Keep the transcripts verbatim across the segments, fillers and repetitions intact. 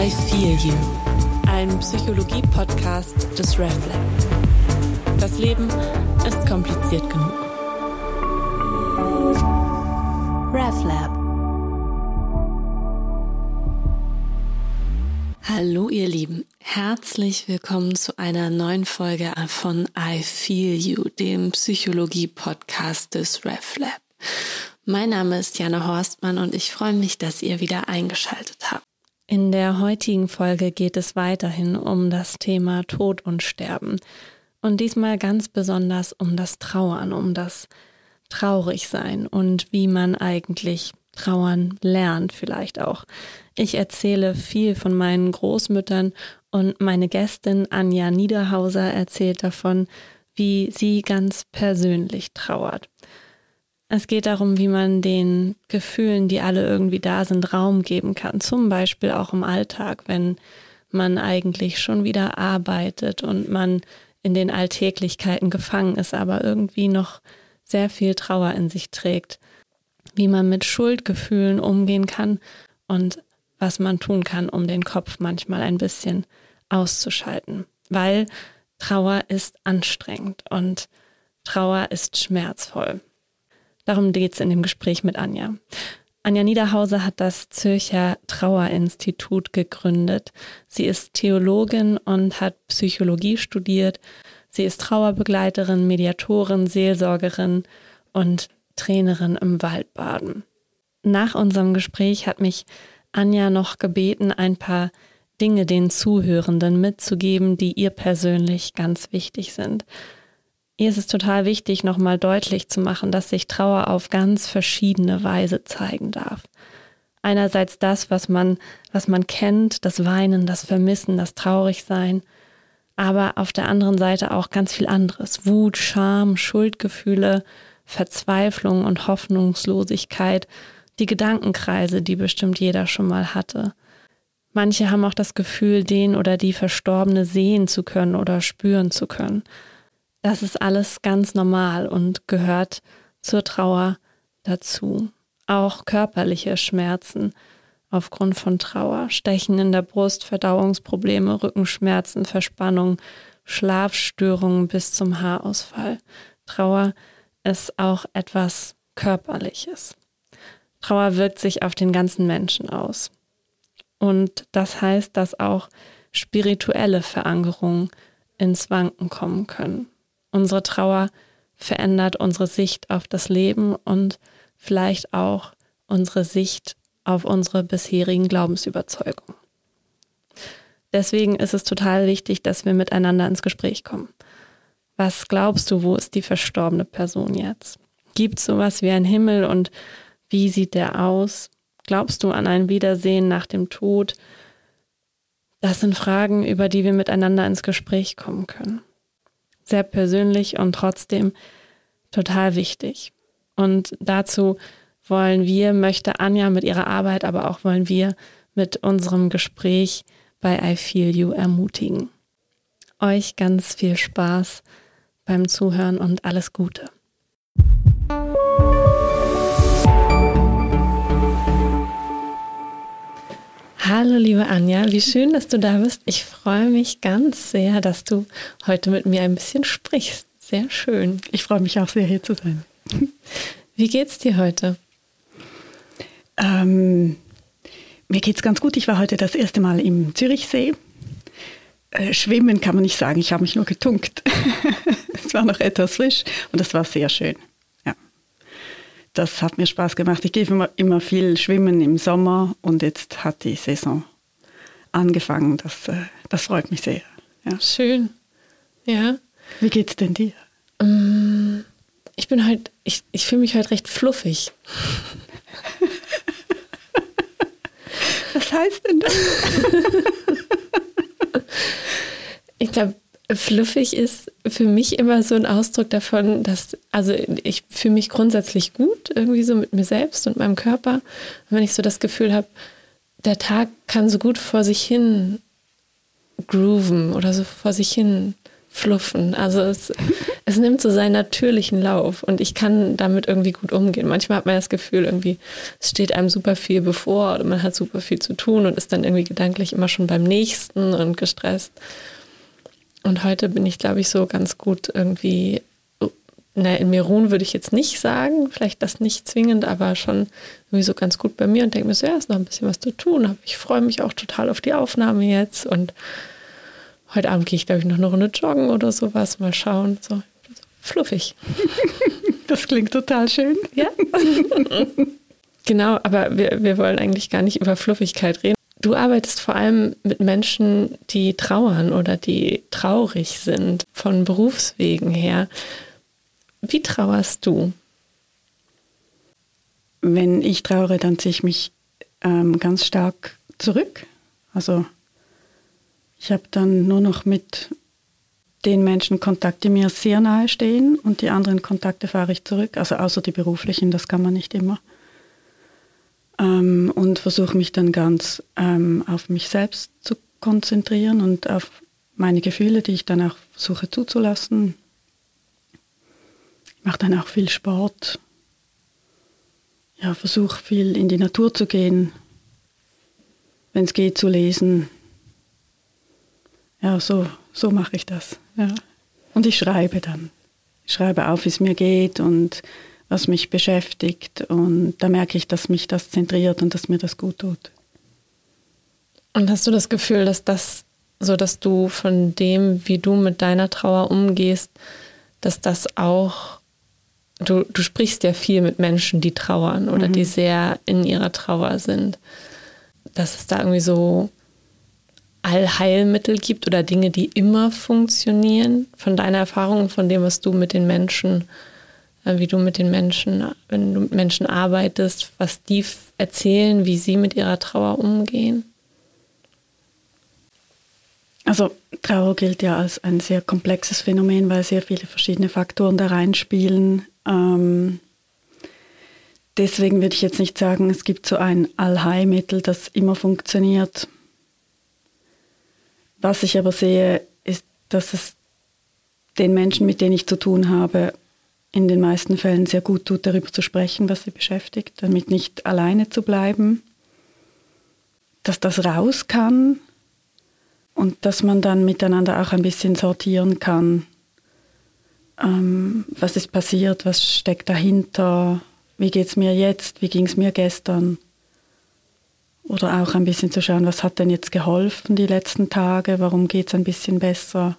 I Feel You, ein Psychologie-Podcast des RefLab. Das Leben ist kompliziert genug. RefLab. Hallo ihr Lieben, herzlich willkommen zu einer neuen Folge von I Feel You, dem Psychologie-Podcast des RefLab. Mein Name ist Jana Horstmann und ich freue mich, dass ihr wieder eingeschaltet habt. In der heutigen Folge geht es weiterhin um das Thema Tod und Sterben. Und diesmal ganz besonders um das Trauern, um das Traurigsein und wie man eigentlich trauern lernt vielleicht auch. Ich erzähle viel von meinen Großmüttern und meine Gästin Anja Niederhauser erzählt davon, wie sie ganz persönlich trauert. Es geht darum, wie man den Gefühlen, die alle irgendwie da sind, Raum geben kann. Zum Beispiel auch im Alltag, wenn man eigentlich schon wieder arbeitet und man in den Alltäglichkeiten gefangen ist, aber irgendwie noch sehr viel Trauer in sich trägt. Wie man mit Schuldgefühlen umgehen kann und was man tun kann, um den Kopf manchmal ein bisschen auszuschalten. Weil Trauer ist anstrengend und Trauer ist schmerzvoll. Darum geht es in dem Gespräch mit Anja. Anja Niederhauser hat das Zürcher Trauerinstitut gegründet. Sie ist Theologin und hat Psychologie studiert. Sie ist Trauerbegleiterin, Mediatorin, Seelsorgerin und Trainerin im Waldbaden. Nach unserem Gespräch hat mich Anja noch gebeten, ein paar Dinge den Zuhörenden mitzugeben, die ihr persönlich ganz wichtig sind. Ihr ist es total wichtig, nochmal deutlich zu machen, dass sich Trauer auf ganz verschiedene Weise zeigen darf. Einerseits das, was man, was man kennt, das Weinen, das Vermissen, das Traurigsein, aber auf der anderen Seite auch ganz viel anderes. Wut, Scham, Schuldgefühle, Verzweiflung und Hoffnungslosigkeit, die Gedankenkreise, die bestimmt jeder schon mal hatte. Manche haben auch das Gefühl, den oder die Verstorbene sehen zu können oder spüren zu können. Das ist alles ganz normal und gehört zur Trauer dazu. Auch körperliche Schmerzen aufgrund von Trauer, Stechen in der Brust, Verdauungsprobleme, Rückenschmerzen, Verspannung, Schlafstörungen bis zum Haarausfall. Trauer ist auch etwas Körperliches. Trauer wirkt sich auf den ganzen Menschen aus. Und das heißt, dass auch spirituelle Verankerungen ins Wanken kommen können. Unsere Trauer verändert unsere Sicht auf das Leben und vielleicht auch unsere Sicht auf unsere bisherigen Glaubensüberzeugungen. Deswegen ist es total wichtig, dass wir miteinander ins Gespräch kommen. Was glaubst du, wo ist die verstorbene Person jetzt? Gibt es sowas wie einen Himmel und wie sieht der aus? Glaubst du an ein Wiedersehen nach dem Tod? Das sind Fragen, über die wir miteinander ins Gespräch kommen können. Sehr persönlich und trotzdem total wichtig. Und dazu wollen wir, möchte Anja mit ihrer Arbeit, aber auch wollen wir mit unserem Gespräch bei I Feel You ermutigen. Euch ganz viel Spaß beim Zuhören und alles Gute. Hallo liebe Anja, wie schön, dass du da bist. Ich freue mich ganz sehr, dass du heute mit mir ein bisschen sprichst. Sehr schön. Ich freue mich auch sehr, hier zu sein. Wie geht's dir heute? Ähm, mir geht's ganz gut. Ich war heute das erste Mal im Zürichsee. Äh, schwimmen kann man nicht sagen, ich habe mich nur getunkt. Es war noch etwas frisch und das war sehr schön. Ja. Das hat mir Spaß gemacht. Ich gehe immer, immer viel schwimmen im Sommer und jetzt hat die Saison angefangen. Das, äh, das freut mich sehr. Ja. Schön. Ja. Wie geht's denn dir? Ich bin heute, ich, ich fühle mich heute recht fluffig. Was heißt denn das? Ich glaube, fluffig ist für mich immer so ein Ausdruck davon, dass, also ich fühle mich grundsätzlich gut, irgendwie so mit mir selbst und meinem Körper. Und wenn ich so das Gefühl habe, der Tag kann so gut vor sich hin grooven oder so vor sich hin fluffen. Also es, es nimmt so seinen natürlichen Lauf und ich kann damit irgendwie gut umgehen. Manchmal hat man das Gefühl, irgendwie, es steht einem super viel bevor oder man hat super viel zu tun und ist dann irgendwie gedanklich immer schon beim Nächsten und gestresst. Und heute bin ich, glaube ich, so ganz gut irgendwie, na, in mir ruhen würde ich jetzt nicht sagen, vielleicht das nicht zwingend, aber schon irgendwie so ganz gut bei mir und denke mir so, ja, ist noch ein bisschen was zu tun. Ich freue mich auch total auf die Aufnahme jetzt und heute Abend gehe ich, glaube ich, noch eine Runde joggen oder sowas, mal schauen, so, so fluffig. Das klingt total schön. Ja. Genau, aber wir, wir wollen eigentlich gar nicht über Fluffigkeit reden. Du arbeitest vor allem mit Menschen, die trauern oder die traurig sind, von Berufswegen her. Wie trauerst du? Wenn ich trauere, dann ziehe ich mich ähm, ganz stark zurück. Also ich habe dann nur noch mit den Menschen Kontakt, die mir sehr nahe stehen und die anderen Kontakte fahre ich zurück. Also außer die beruflichen, das kann man nicht immer. Ähm, und versuche mich dann ganz ähm, auf mich selbst zu konzentrieren und auf meine Gefühle, die ich dann auch versuche zuzulassen. Ich mache dann auch viel Sport. Ja, versuche viel in die Natur zu gehen, wenn es geht, zu lesen. Ja, so, so mache ich das. Ja. Und ich schreibe dann. Ich schreibe auf, wie es mir geht und was mich beschäftigt. Und da merke ich, dass mich das zentriert und dass mir das gut tut. Und hast du das Gefühl, dass das, so dass du von dem, wie du mit deiner Trauer umgehst, dass das auch, du, du sprichst ja viel mit Menschen, die trauern oder mhm. die sehr in ihrer Trauer sind, dass es da irgendwie so Allheilmittel gibt oder Dinge, die immer funktionieren, von deiner Erfahrung, von dem, was du mit den Menschen, wie du mit den Menschen, wenn du mit Menschen arbeitest, was die erzählen, wie sie mit ihrer Trauer umgehen? Also Trauer gilt ja als ein sehr komplexes Phänomen, weil sehr viele verschiedene Faktoren da reinspielen. Ähm, deswegen würde ich jetzt nicht sagen, es gibt so ein Allheilmittel, das immer funktioniert. Was ich aber sehe, ist, dass es den Menschen, mit denen ich zu tun habe, in den meisten Fällen sehr gut tut, darüber zu sprechen, was sie beschäftigt, damit nicht alleine zu bleiben, dass das raus kann und dass man dann miteinander auch ein bisschen sortieren kann, ähm, was ist passiert, was steckt dahinter, wie geht es mir jetzt, wie ging es mir gestern. Oder auch ein bisschen zu schauen, was hat denn jetzt geholfen die letzten Tage, warum geht es ein bisschen besser.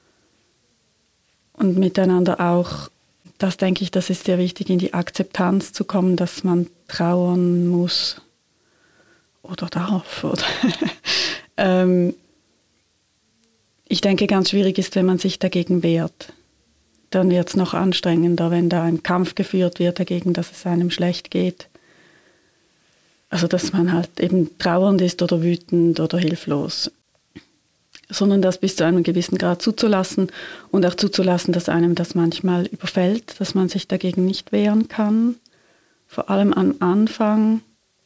Und miteinander auch, das denke ich, das ist sehr wichtig, in die Akzeptanz zu kommen, dass man trauern muss oder darf. Oder ähm, ich denke, ganz schwierig ist, wenn man sich dagegen wehrt. Dann wird es noch anstrengender, wenn da ein Kampf geführt wird dagegen, dass es einem schlecht geht. Also dass man halt eben trauernd ist oder wütend oder hilflos. Sondern das bis zu einem gewissen Grad zuzulassen und auch zuzulassen, dass einem das manchmal überfällt, dass man sich dagegen nicht wehren kann. Vor allem am Anfang.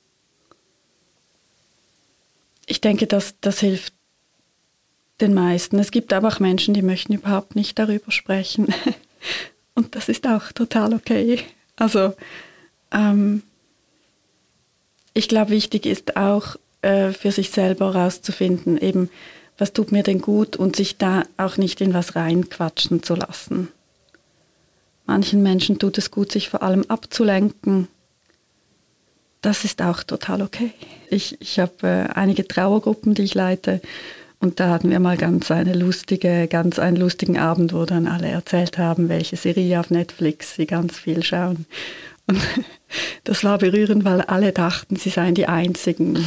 Ich denke, dass das hilft den meisten. Es gibt aber auch Menschen, die möchten überhaupt nicht darüber sprechen. Und das ist auch total okay. Also ähm, ich glaube, wichtig ist auch äh, für sich selber herauszufinden, eben, was tut mir denn gut und sich da auch nicht in was reinquatschen zu lassen. Manchen Menschen tut es gut, sich vor allem abzulenken. Das ist auch total okay. Ich, ich habe äh, einige Trauergruppen, die ich leite, und da hatten wir mal ganz eine lustige, ganz einen lustigen Abend, wo dann alle erzählt haben, welche Serie auf Netflix sie ganz viel schauen. Und das war berührend, weil alle dachten, sie seien die Einzigen.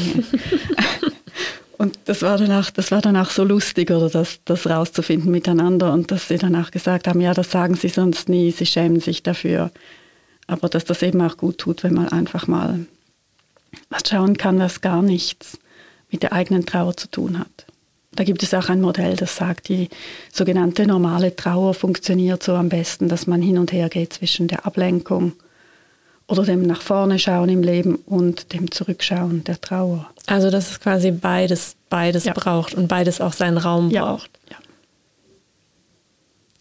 Und das war danach, das war danach so lustig, oder das, das rauszufinden miteinander, und dass sie danach gesagt haben, ja, das sagen sie sonst nie, sie schämen sich dafür. Aber dass das eben auch gut tut, wenn man einfach mal was schauen kann, was gar nichts mit der eigenen Trauer zu tun hat. Da gibt es auch ein Modell, das sagt, die sogenannte normale Trauer funktioniert so am besten, dass man hin und her geht zwischen der Ablenkung oder dem nach vorne schauen im Leben und dem Zurückschauen der Trauer. Also dass es quasi beides, beides ja. braucht und beides auch seinen Raum ja. braucht. Ja.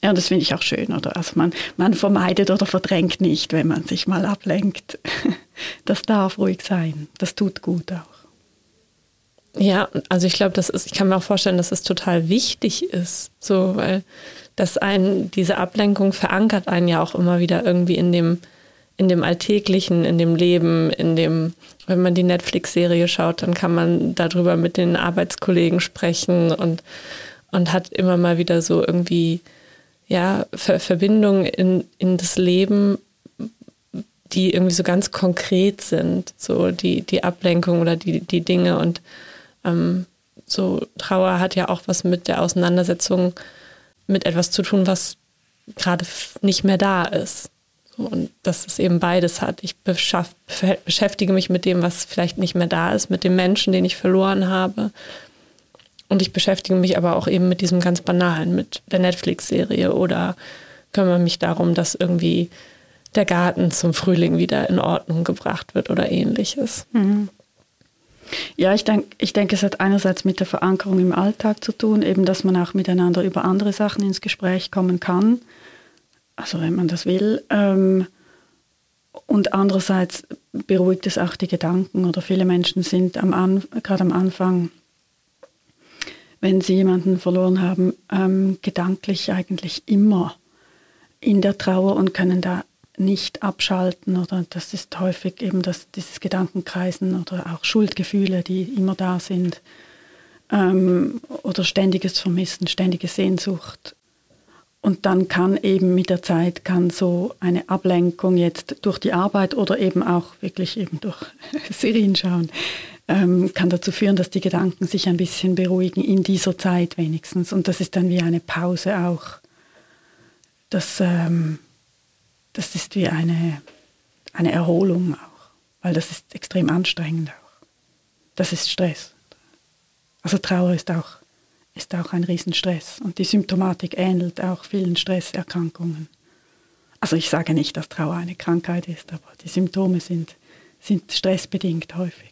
Ja, und das finde ich auch schön, oder? Also man, man vermeidet oder verdrängt nicht, wenn man sich mal ablenkt. Das darf ruhig sein. Das tut gut auch. Ja, also ich glaube, das ist, ich kann mir auch vorstellen, dass es total wichtig ist, so, weil das einen, diese Ablenkung verankert einen ja auch immer wieder irgendwie in dem, in dem Alltäglichen, in dem Leben, in dem, wenn man die Netflix-Serie schaut, dann kann man darüber mit den Arbeitskollegen sprechen und, und hat immer mal wieder so irgendwie, ja, Ver- Verbindungen in, in das Leben, die irgendwie so ganz konkret sind, so die, die Ablenkung oder die, die Dinge und ähm, so Trauer hat ja auch was mit der Auseinandersetzung mit etwas zu tun, was gerade nicht mehr da ist. So, und dass es eben beides hat. Ich beschaff, beschäftige mich mit dem, was vielleicht nicht mehr da ist, mit dem Menschen, den ich verloren habe. Und ich beschäftige mich aber auch eben mit diesem ganz Banalen, mit der Netflix-Serie oder kümmere mich darum, dass irgendwie der Garten zum Frühling wieder in Ordnung gebracht wird oder ähnliches. Mhm. Ja, ich denke, ich denk, es hat einerseits mit der Verankerung im Alltag zu tun, eben, dass man auch miteinander über andere Sachen ins Gespräch kommen kann, also wenn man das will. Ähm, und andererseits beruhigt es auch die Gedanken, oder viele Menschen sind am An- gerade am Anfang, wenn sie jemanden verloren haben, ähm, gedanklich eigentlich immer in der Trauer und können da nicht abschalten, oder das ist häufig eben das, dieses Gedankenkreisen oder auch Schuldgefühle, die immer da sind, ähm, oder ständiges Vermissen, ständige Sehnsucht. Und dann kann eben mit der Zeit kann so eine Ablenkung jetzt durch die Arbeit oder eben auch wirklich eben durch Serien schauen, ähm, kann dazu führen, dass die Gedanken sich ein bisschen beruhigen, in dieser Zeit wenigstens. Und das ist dann wie eine Pause auch. Das ähm, Das ist wie eine, eine Erholung auch, weil das ist extrem anstrengend auch. Das ist Stress. Also Trauer ist auch, ist auch ein Riesenstress und die Symptomatik ähnelt auch vielen Stresserkrankungen. Also ich sage nicht, dass Trauer eine Krankheit ist, aber die Symptome sind, sind stressbedingt häufig.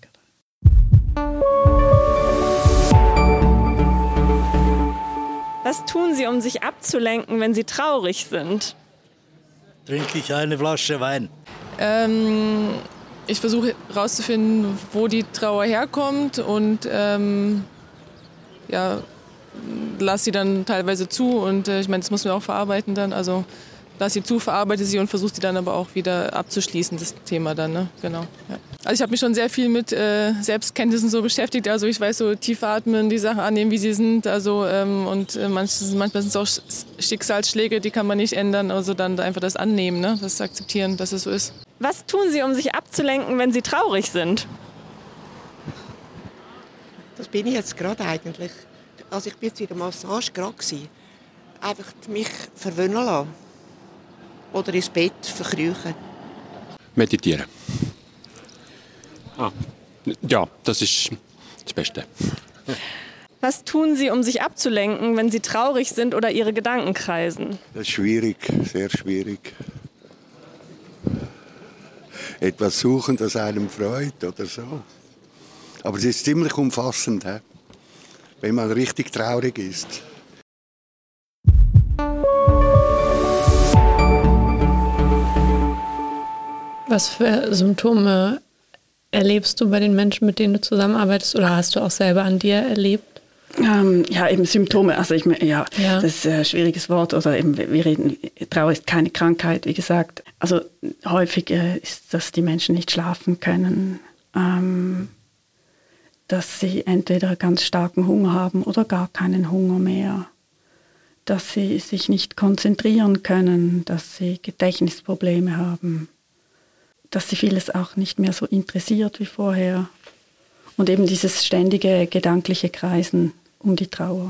Was tun Sie, um sich abzulenken, wenn Sie traurig sind? Trinke ich eine Flasche Wein. Ähm, ich versuche herauszufinden, wo die Trauer herkommt und ähm, ja, lasse sie dann teilweise zu und äh, ich meine, das muss man auch verarbeiten dann, also lasse sie zu, verarbeite sie und versuche sie dann aber auch wieder abzuschließen, das Thema dann, ne? Genau. Ja. Also ich habe mich schon sehr viel mit äh, Selbstkenntnissen so beschäftigt, also ich weiß so tief atmen, die Sachen annehmen, wie sie sind, also ähm, und äh, manches, manchmal sind es auch Schicksalsschläge, die kann man nicht ändern, also dann einfach das annehmen, ne? Das akzeptieren, dass es so ist. Was tun Sie, um sich abzulenken, wenn Sie traurig sind? Das bin ich jetzt gerade eigentlich. Also ich bin jetzt in der Massage gerade gewesen. Einfach mich verwöhnen lassen. Oder ins Bett verkriechen. Meditieren. Ah. Ja, das ist das Beste. Was tun Sie, um sich abzulenken, wenn Sie traurig sind oder Ihre Gedanken kreisen? Das ist schwierig, sehr schwierig. Etwas suchen, das einem freut oder so. Aber es ist ziemlich umfassend, he? Wenn man richtig traurig ist. Was für Symptome erlebst du bei den Menschen, mit denen du zusammenarbeitest, oder hast du auch selber an dir erlebt? Ähm, ja, eben Symptome. Also ich ja, ja, das ist ein schwieriges Wort. Oder eben, wir reden, Trauer ist keine Krankheit, wie gesagt. Also häufig äh, ist, dass die Menschen nicht schlafen können, ähm, dass sie entweder ganz starken Hunger haben oder gar keinen Hunger mehr, dass sie sich nicht konzentrieren können, dass sie Gedächtnisprobleme haben, dass sie vieles auch nicht mehr so interessiert wie vorher. Und eben dieses ständige gedankliche Kreisen um die Trauer.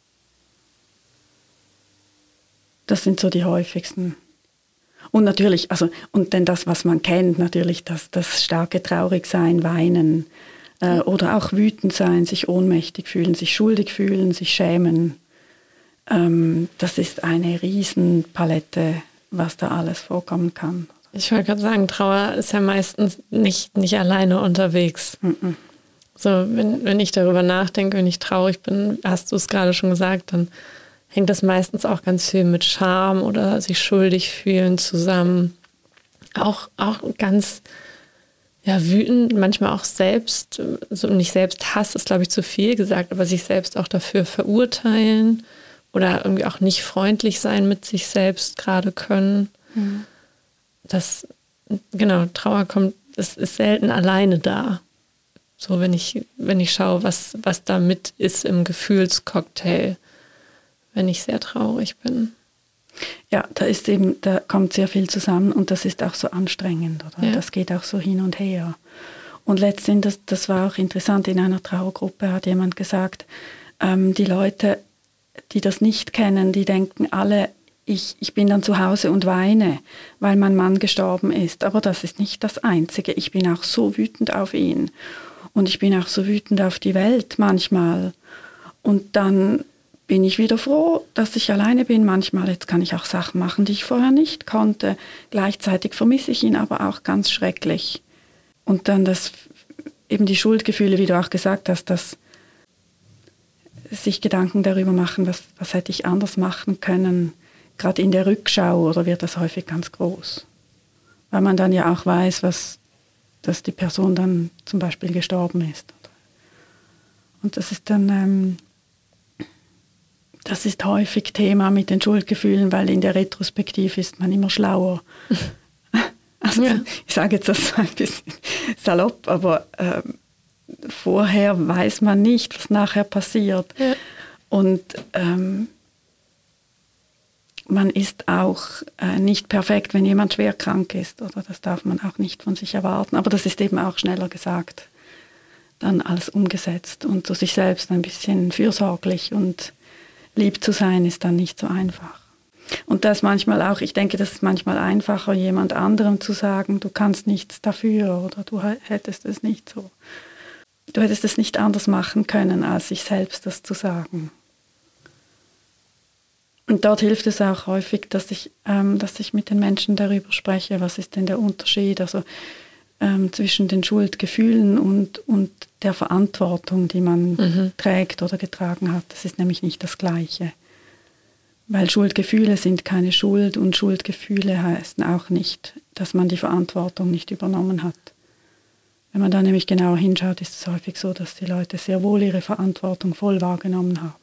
Das sind so die häufigsten. Und natürlich, also, und dann das, was man kennt, natürlich das, das starke Traurigsein, Weinen äh, oder auch wütend sein, sich ohnmächtig fühlen, sich schuldig fühlen, sich schämen. Ähm, das ist eine Riesenpalette, was da alles vorkommen kann. Ich wollte gerade sagen, Trauer ist ja meistens nicht, nicht alleine unterwegs. Mm-mm. So, wenn, wenn ich darüber nachdenke, wenn ich traurig bin, hast du es gerade schon gesagt, dann hängt das meistens auch ganz viel mit Scham oder sich schuldig fühlen zusammen. Auch, auch ganz ja, wütend, manchmal auch selbst, so nicht selbst Hass ist, glaube ich, zu viel gesagt, aber sich selbst auch dafür verurteilen oder irgendwie auch nicht freundlich sein mit sich selbst gerade können. Mhm. Das, genau, Trauer kommt, es ist selten alleine da. So, wenn ich, wenn ich schaue, was, was da mit ist im Gefühlscocktail, wenn ich sehr traurig bin. Ja, da ist eben, da kommt sehr viel zusammen und das ist auch so anstrengend, oder? Ja. Das geht auch so hin und her. Und letztendlich, das, das war auch interessant, in einer Trauergruppe hat jemand gesagt, ähm, die Leute, die das nicht kennen, die denken alle, ich, ich bin dann zu Hause und weine, weil mein Mann gestorben ist. Aber das ist nicht das Einzige. Ich bin auch so wütend auf ihn. Und ich bin auch so wütend auf die Welt manchmal. Und dann bin ich wieder froh, dass ich alleine bin. Manchmal, jetzt kann ich auch Sachen machen, die ich vorher nicht konnte. Gleichzeitig vermisse ich ihn aber auch ganz schrecklich. Und dann das, eben die Schuldgefühle, wie du auch gesagt hast, dass sich Gedanken darüber machen, was, was hätte ich anders machen können. Gerade in der Rückschau, oder wird das häufig ganz groß. Weil man dann ja auch weiß, was, dass die Person dann zum Beispiel gestorben ist. Und das ist dann... Ähm, Das ist häufig Thema mit den Schuldgefühlen, weil in der Retrospektive ist man immer schlauer. Also, ja. Ich sage jetzt das ein bisschen salopp, aber ähm, vorher weiß man nicht, was nachher passiert. Ja. Und ähm, man ist auch äh, nicht perfekt, wenn jemand schwer krank ist. Oder das darf man auch nicht von sich erwarten. Aber das ist eben auch schneller gesagt, dann alles umgesetzt und zu sich selbst ein bisschen fürsorglich und lieb zu sein ist dann nicht so einfach. Und das manchmal auch, ich denke, das ist manchmal einfacher, jemand anderem zu sagen, du kannst nichts dafür oder du hättest es nicht so. Du hättest es nicht anders machen können, als sich selbst das zu sagen. Und dort hilft es auch häufig, dass ich, ähm, dass ich mit den Menschen darüber spreche, was ist denn der Unterschied, also ähm, zwischen den Schuldgefühlen und, und der Verantwortung, die man mhm. trägt oder getragen hat. Das ist nämlich nicht das Gleiche. Weil Schuldgefühle sind keine Schuld und Schuldgefühle heißen auch nicht, dass man die Verantwortung nicht übernommen hat. Wenn man da nämlich genauer hinschaut, ist es häufig so, dass die Leute sehr wohl ihre Verantwortung voll wahrgenommen haben.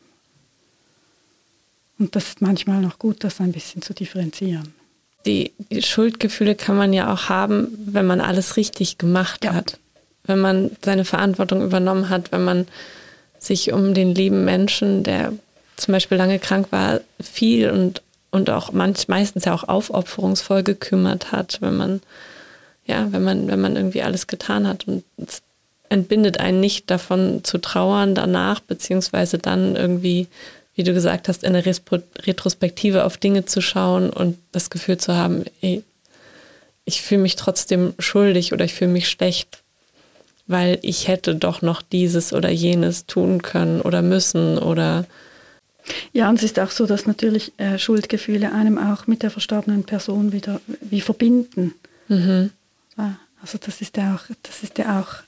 Und das ist manchmal noch gut, das ein bisschen zu differenzieren. Die, die Schuldgefühle kann man ja auch haben, wenn man alles richtig gemacht ja. hat. Wenn man seine Verantwortung übernommen hat, wenn man sich um den lieben Menschen, der zum Beispiel lange krank war, viel und, und auch manch, meistens ja auch aufopferungsvoll gekümmert hat, wenn man, ja, wenn man, wenn man irgendwie alles getan hat. Und es entbindet einen nicht davon zu trauern danach, beziehungsweise dann irgendwie, wie du gesagt hast, in der Retrospektive auf Dinge zu schauen und das Gefühl zu haben, ey, ich fühle mich trotzdem schuldig oder ich fühle mich schlecht, weil ich hätte doch noch dieses oder jenes tun können oder müssen oder... Ja, und es ist auch so, dass natürlich äh, Schuldgefühle einem auch mit der verstorbenen Person wieder wie verbinden. Mhm. Also das ist ja auch... Das ist ja auch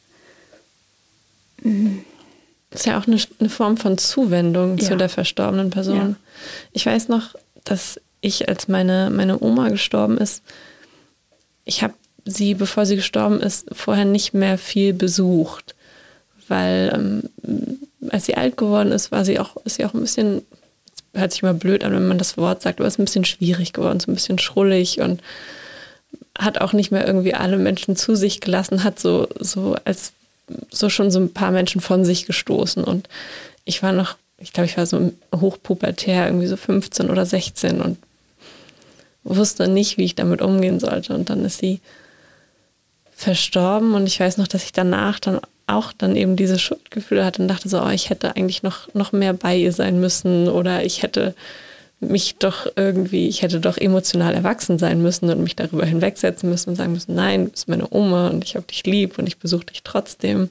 mh, Das ist ja auch eine, eine Form von Zuwendung ja. zu der verstorbenen Person. Ja. Ich weiß noch, dass ich, als meine, meine Oma gestorben ist, ich habe sie, bevor sie gestorben ist, vorher nicht mehr viel besucht. Weil ähm, als sie alt geworden ist, war sie auch, ist sie auch ein bisschen, hört sich mal blöd an, wenn man das Wort sagt, aber ist ein bisschen schwierig geworden, so ein bisschen schrullig und hat auch nicht mehr irgendwie alle Menschen zu sich gelassen, hat so, so als so schon so ein paar Menschen von sich gestoßen und ich war noch, ich glaube, ich war so hochpubertär, irgendwie so fünfzehn oder sechzehn und wusste nicht, wie ich damit umgehen sollte und dann ist sie verstorben und ich weiß noch, dass ich danach dann auch dann eben diese Schuldgefühle hatte und dachte so, oh, ich hätte eigentlich noch, noch mehr bei ihr sein müssen oder ich hätte mich doch irgendwie, ich hätte doch emotional erwachsen sein müssen und mich darüber hinwegsetzen müssen und sagen müssen, nein, du bist meine Oma und ich habe dich lieb und ich besuche dich trotzdem.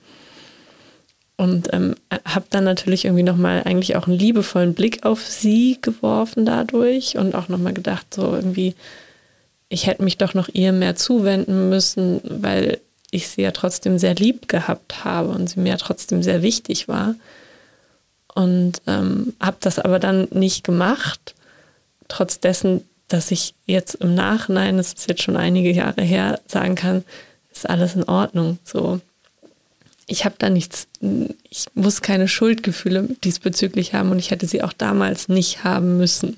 Und ähm, habe dann natürlich irgendwie nochmal eigentlich auch einen liebevollen Blick auf sie geworfen dadurch und auch nochmal gedacht, so irgendwie, ich hätte mich doch noch ihr mehr zuwenden müssen, weil ich sie ja trotzdem sehr lieb gehabt habe und sie mir ja trotzdem sehr wichtig war. und ähm, habe das aber dann nicht gemacht, trotz dessen, dass ich jetzt im Nachhinein, das ist jetzt schon einige Jahre her, sagen kann, ist alles in Ordnung. So, ich habe da nichts, ich muss keine Schuldgefühle diesbezüglich haben und ich hätte sie auch damals nicht haben müssen.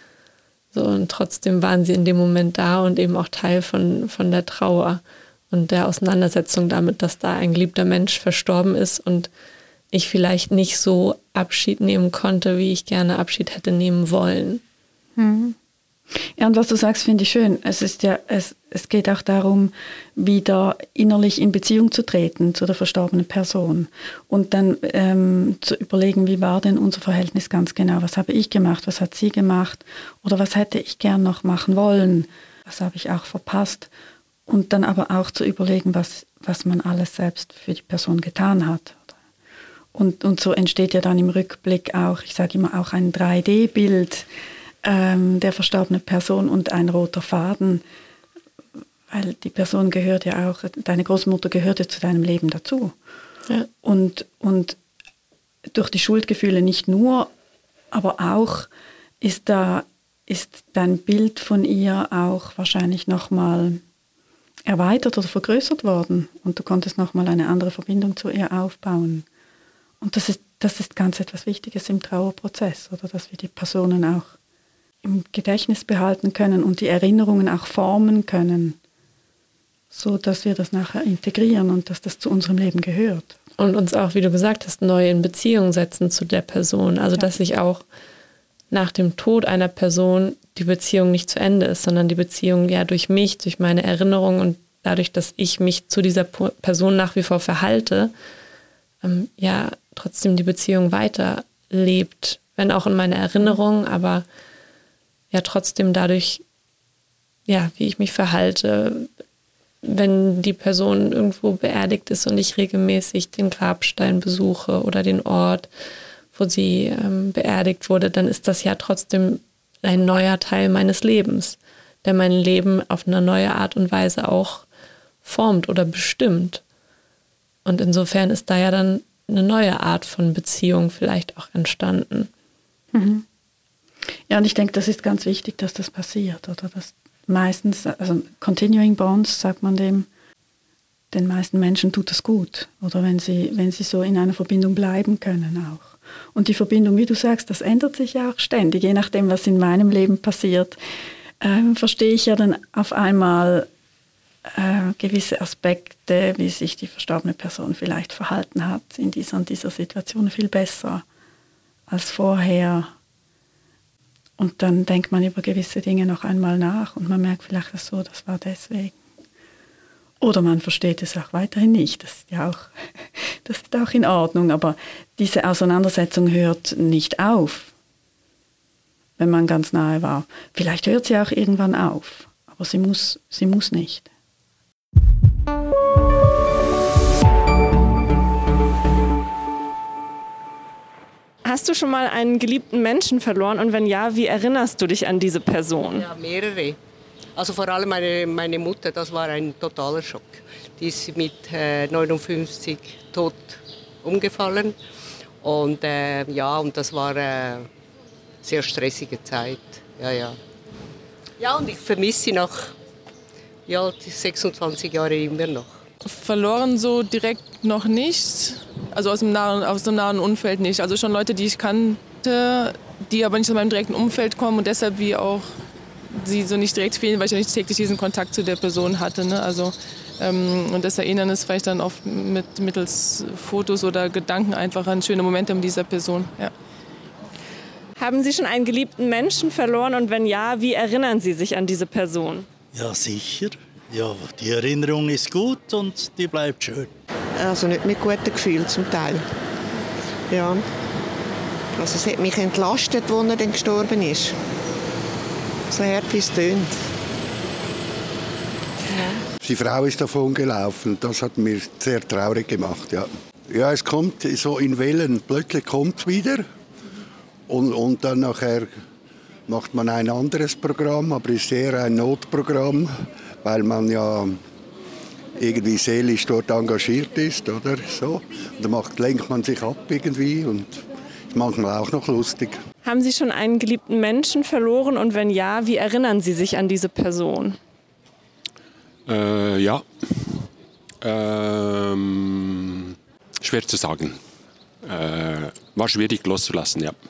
So, und trotzdem waren sie in dem Moment da und eben auch Teil von, von der Trauer und der Auseinandersetzung damit, dass da ein geliebter Mensch verstorben ist und ich vielleicht nicht so Abschied nehmen konnte, wie ich gerne Abschied hätte nehmen wollen. Mhm. Ja, und was du sagst, finde ich schön. Es ist ja, es, es geht auch darum, wieder innerlich in Beziehung zu treten zu der verstorbenen Person und dann ähm, zu überlegen, wie war denn unser Verhältnis ganz genau? Was habe ich gemacht? Was hat sie gemacht? Oder was hätte ich gern noch machen wollen? Was habe ich auch verpasst? Und dann aber auch zu überlegen, was, was man alles selbst für die Person getan hat. Und, und so entsteht ja dann im Rückblick auch, ich sage immer auch ein drei D Bild ähm, der verstorbenen Person und ein roter Faden, weil die Person gehört ja auch, deine Großmutter gehört ja zu deinem Leben dazu. Ja. Und, und durch die Schuldgefühle nicht nur, aber auch ist da ist dein Bild von ihr auch wahrscheinlich nochmal erweitert oder vergrößert worden und du konntest nochmal eine andere Verbindung zu ihr aufbauen. Und das ist, das ist ganz etwas Wichtiges im Trauerprozess, oder dass wir die Personen auch im Gedächtnis behalten können und die Erinnerungen auch formen können, so dass wir das nachher integrieren und dass das zu unserem Leben gehört. Und uns auch, wie du gesagt hast, neu in Beziehung setzen zu der Person. Also ja. Dass sich auch nach dem Tod einer Person die Beziehung nicht zu Ende ist, sondern die Beziehung ja durch mich, durch meine Erinnerung und dadurch, dass ich mich zu dieser Person nach wie vor verhalte, ähm, ja trotzdem die Beziehung weiterlebt, wenn auch in meiner Erinnerung, aber ja trotzdem dadurch, ja, wie ich mich verhalte, wenn die Person irgendwo beerdigt ist und ich regelmäßig den Grabstein besuche oder den Ort, wo sie ähm, beerdigt wurde, dann ist das ja trotzdem ein neuer Teil meines Lebens, der mein Leben auf eine neue Art und Weise auch formt oder bestimmt. Und insofern ist da ja dann eine neue Art von Beziehung vielleicht auch entstanden. Mhm. Ja, und ich denke, das ist ganz wichtig, dass das passiert, oder dass meistens, also Continuing Bonds, sagt man dem, den meisten Menschen tut das gut, oder wenn sie, wenn sie so in einer Verbindung bleiben können auch. Und die Verbindung, wie du sagst, das ändert sich ja auch ständig, je nachdem, was in meinem Leben passiert, äh, verstehe ich ja dann auf einmal äh, gewisse Aspekte, wie sich die verstorbene Person vielleicht verhalten hat in dieser und dieser Situation viel besser als vorher. Und dann denkt man über gewisse Dinge noch einmal nach und man merkt vielleicht, dass so, das war deswegen. Oder man versteht es auch weiterhin nicht. Das ist ja auch, das ist auch in Ordnung. Aber diese Auseinandersetzung hört nicht auf, wenn man ganz nahe war. Vielleicht hört sie auch irgendwann auf, aber sie muss, sie muss nicht. Hast du schon mal einen geliebten Menschen verloren und wenn ja, wie erinnerst du dich an diese Person? Ja, mehrere. Also vor allem meine, meine Mutter, das war ein totaler Schock. Die ist mit äh, neunundfünfzig tot umgefallen und äh, ja, und das war eine sehr stressige Zeit. Ja, ja. Ja, und ich vermisse sie nach ja, sechsundzwanzig Jahren immer noch. Verloren so direkt noch nicht, also aus dem nahen, aus dem nahen Umfeld nicht. Also schon Leute, die ich kannte, die aber nicht aus meinem direkten Umfeld kommen und deshalb wie auch sie so nicht direkt fehlen, weil ich ja nicht täglich diesen Kontakt zu der Person hatte. Ne? Also, ähm, und das Erinnern ist vielleicht dann oft mit, mittels Fotos oder Gedanken einfach an schöne Momente mit dieser Person. Ja. Haben Sie schon einen geliebten Menschen verloren und wenn ja, wie erinnern Sie sich an diese Person? Ja, sicher. Ja, die Erinnerung ist gut und die bleibt schön. Also nicht mit guten Gefühlen zum Teil. Ja. Also es hat mich entlastet, als er dann gestorben ist. So hart wie es tönt. Ja. Die Frau ist davon gelaufen. Das hat mir sehr traurig gemacht. Ja, ja es kommt so in Wellen. Plötzlich kommt es wieder. Und, und dann nachher macht man ein anderes Programm, aber es ist eher ein Notprogramm, weil man ja irgendwie seelisch dort engagiert ist, oder so. Und dann macht, lenkt man sich ab irgendwie und manchmal auch noch lustig. Haben Sie schon einen geliebten Menschen verloren und wenn ja, wie erinnern Sie sich an diese Person? Äh, ja. Ähm, schwer zu sagen. Äh, war schwierig loszulassen, ja.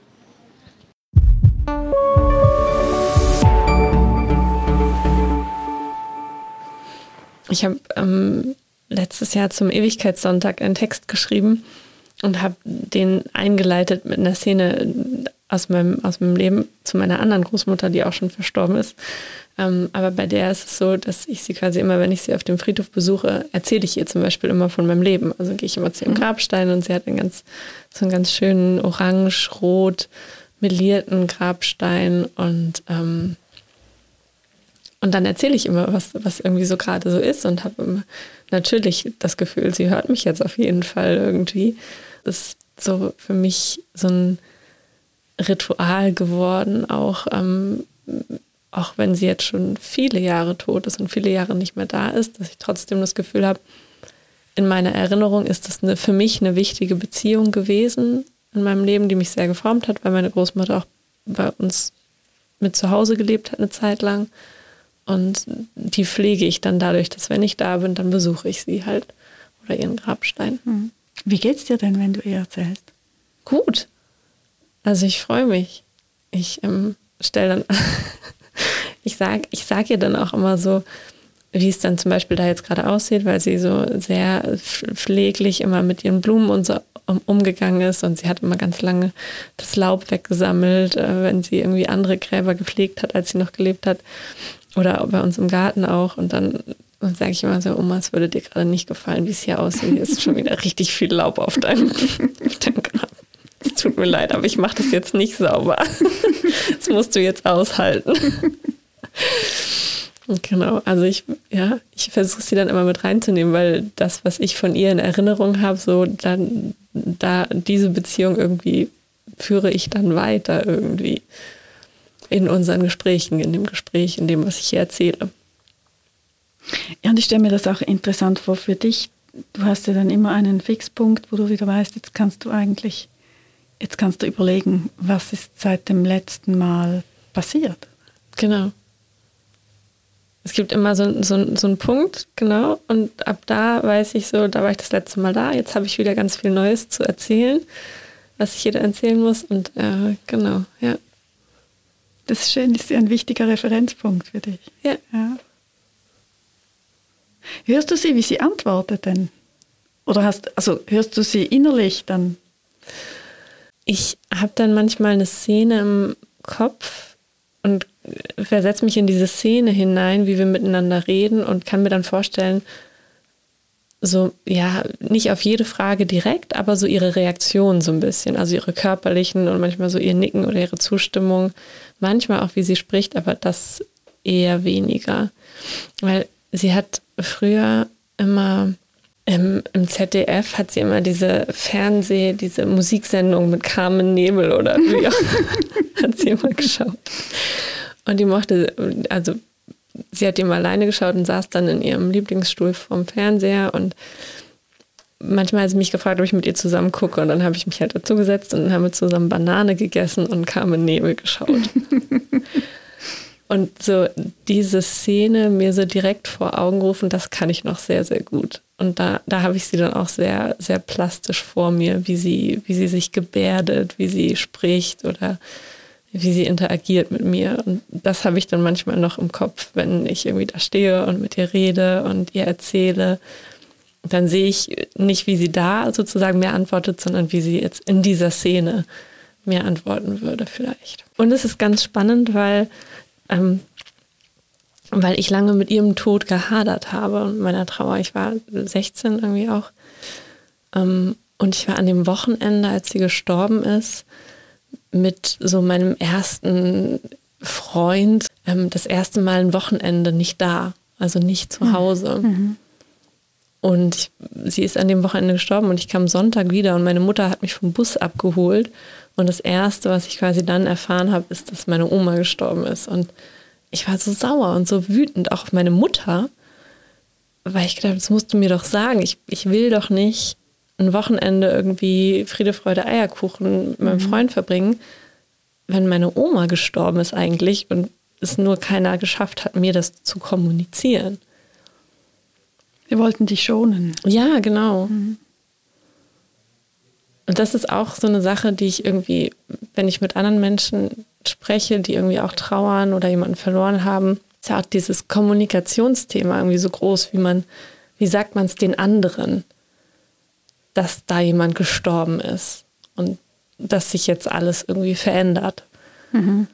Ich habe ähm, letztes Jahr zum Ewigkeitssonntag einen Text geschrieben und habe den eingeleitet mit einer Szene aus meinem, aus meinem Leben zu meiner anderen Großmutter, die auch schon verstorben ist. Ähm, aber bei der ist es so, dass ich sie quasi immer, wenn ich sie auf dem Friedhof besuche, erzähle ich ihr zum Beispiel immer von meinem Leben. Also gehe ich immer zu ihrem Grabstein und sie hat einen ganz, so einen ganz schönen orange-rot melierten Grabstein und ähm, Und dann erzähle ich immer, was, was irgendwie so gerade so ist und habe immer natürlich das Gefühl, sie hört mich jetzt auf jeden Fall irgendwie. Das ist so für mich so ein Ritual geworden, auch, ähm, auch wenn sie jetzt schon viele Jahre tot ist und viele Jahre nicht mehr da ist, dass ich trotzdem das Gefühl habe, in meiner Erinnerung ist das eine, für mich eine wichtige Beziehung gewesen in meinem Leben, die mich sehr geformt hat, weil meine Großmutter auch bei uns mit zu Hause gelebt hat eine Zeit lang. Und die pflege ich dann dadurch, dass wenn ich da bin, dann besuche ich sie halt oder ihren Grabstein. Wie geht's dir denn, wenn du ihr erzählst? Gut. Also ich freue mich. Ich ähm, stelle dann, ich sage ich sag ihr dann auch immer so, wie es dann zum Beispiel da jetzt gerade aussieht, weil sie so sehr pfleglich immer mit ihren Blumen und so umgegangen ist und sie hat immer ganz lange das Laub weggesammelt, wenn sie irgendwie andere Gräber gepflegt hat, als sie noch gelebt hat. Oder bei uns im Garten auch. Und dann sage ich immer so, Oma, es würde dir gerade nicht gefallen, wie es hier aussieht. Hier ist schon wieder richtig viel Laub auf deinem, auf deinem Garten. Es tut mir leid, aber ich mache das jetzt nicht sauber. Das musst du jetzt aushalten. Genau, also ich, ja, ich versuche sie dann immer mit reinzunehmen, weil das, was ich von ihr in Erinnerung habe, so dann, da diese Beziehung irgendwie führe ich dann weiter irgendwie. In unseren Gesprächen, in dem Gespräch, in dem, was ich hier erzähle. Ja, und ich stelle mir das auch interessant vor für dich. Du hast ja dann immer einen Fixpunkt, wo du wieder weißt, jetzt kannst du eigentlich, jetzt kannst du überlegen, was ist seit dem letzten Mal passiert. Genau. Es gibt immer so, so, so einen Punkt, genau, und ab da weiß ich so, da war ich das letzte Mal da, jetzt habe ich wieder ganz viel Neues zu erzählen, was ich jeder erzählen muss und äh, genau, ja. Das ist schön, das ist ein wichtiger Referenzpunkt für dich. Ja. Ja. Hörst du sie, wie sie antwortet denn? Oder hast, also hörst du sie innerlich dann? Ich habe dann manchmal eine Szene im Kopf und versetze mich in diese Szene hinein, wie wir miteinander reden und kann mir dann vorstellen, so, ja, nicht auf jede Frage direkt, aber so ihre Reaktion so ein bisschen, also ihre körperlichen und manchmal so ihr Nicken oder ihre Zustimmung, manchmal auch, wie sie spricht, aber das eher weniger. Weil sie hat früher immer im, im Z D F hat sie immer diese Fernseh-, diese Musiksendung mit Carmen Nebel oder wie auch, hat sie immer geschaut. Und die mochte, also sie hat immer alleine geschaut und saß dann in ihrem Lieblingsstuhl vorm Fernseher und manchmal hat sie mich gefragt, ob ich mit ihr zusammen gucke und dann habe ich mich halt dazu gesetzt und dann haben wir zusammen Banane gegessen und Carmen Nebel geschaut. Und so diese Szene mir so direkt vor Augen rufen, das kann ich noch sehr, sehr gut. Und da, da habe ich sie dann auch sehr, sehr plastisch vor mir, wie sie, wie sie sich gebärdet, wie sie spricht oder wie sie interagiert mit mir. Und das habe ich dann manchmal noch im Kopf, wenn ich irgendwie da stehe und mit ihr rede und ihr erzähle. Dann sehe ich nicht, wie sie da sozusagen mir antwortet, sondern wie sie jetzt in dieser Szene mir antworten würde vielleicht. Und es ist ganz spannend, weil, ähm, weil ich lange mit ihrem Tod gehadert habe und meiner Trauer. Ich war sechzehn irgendwie auch. Ähm, und ich war an dem Wochenende, als sie gestorben ist, mit so meinem ersten Freund ähm, das erste Mal ein Wochenende nicht da, also nicht zu Hause. Mhm. Und ich, sie ist an dem Wochenende gestorben und ich kam Sonntag wieder und meine Mutter hat mich vom Bus abgeholt und das Erste, was ich quasi dann erfahren habe, ist, dass meine Oma gestorben ist. Und ich war so sauer und so wütend, auch auf meine Mutter, weil ich gedacht habe, das musst du mir doch sagen. Ich, ich will doch nicht ein Wochenende irgendwie Friede, Freude, Eierkuchen mit meinem Freund verbringen, wenn meine Oma gestorben ist eigentlich und es nur keiner geschafft hat, mir das zu kommunizieren. Wir wollten dich schonen. Ja, genau. Mhm. Und das ist auch so eine Sache, die ich irgendwie, wenn ich mit anderen Menschen spreche, die irgendwie auch trauern oder jemanden verloren haben, ist ja auch dieses Kommunikationsthema irgendwie so groß, wie man, wie sagt man es den anderen, dass da jemand gestorben ist und dass sich jetzt alles irgendwie verändert. Mhm.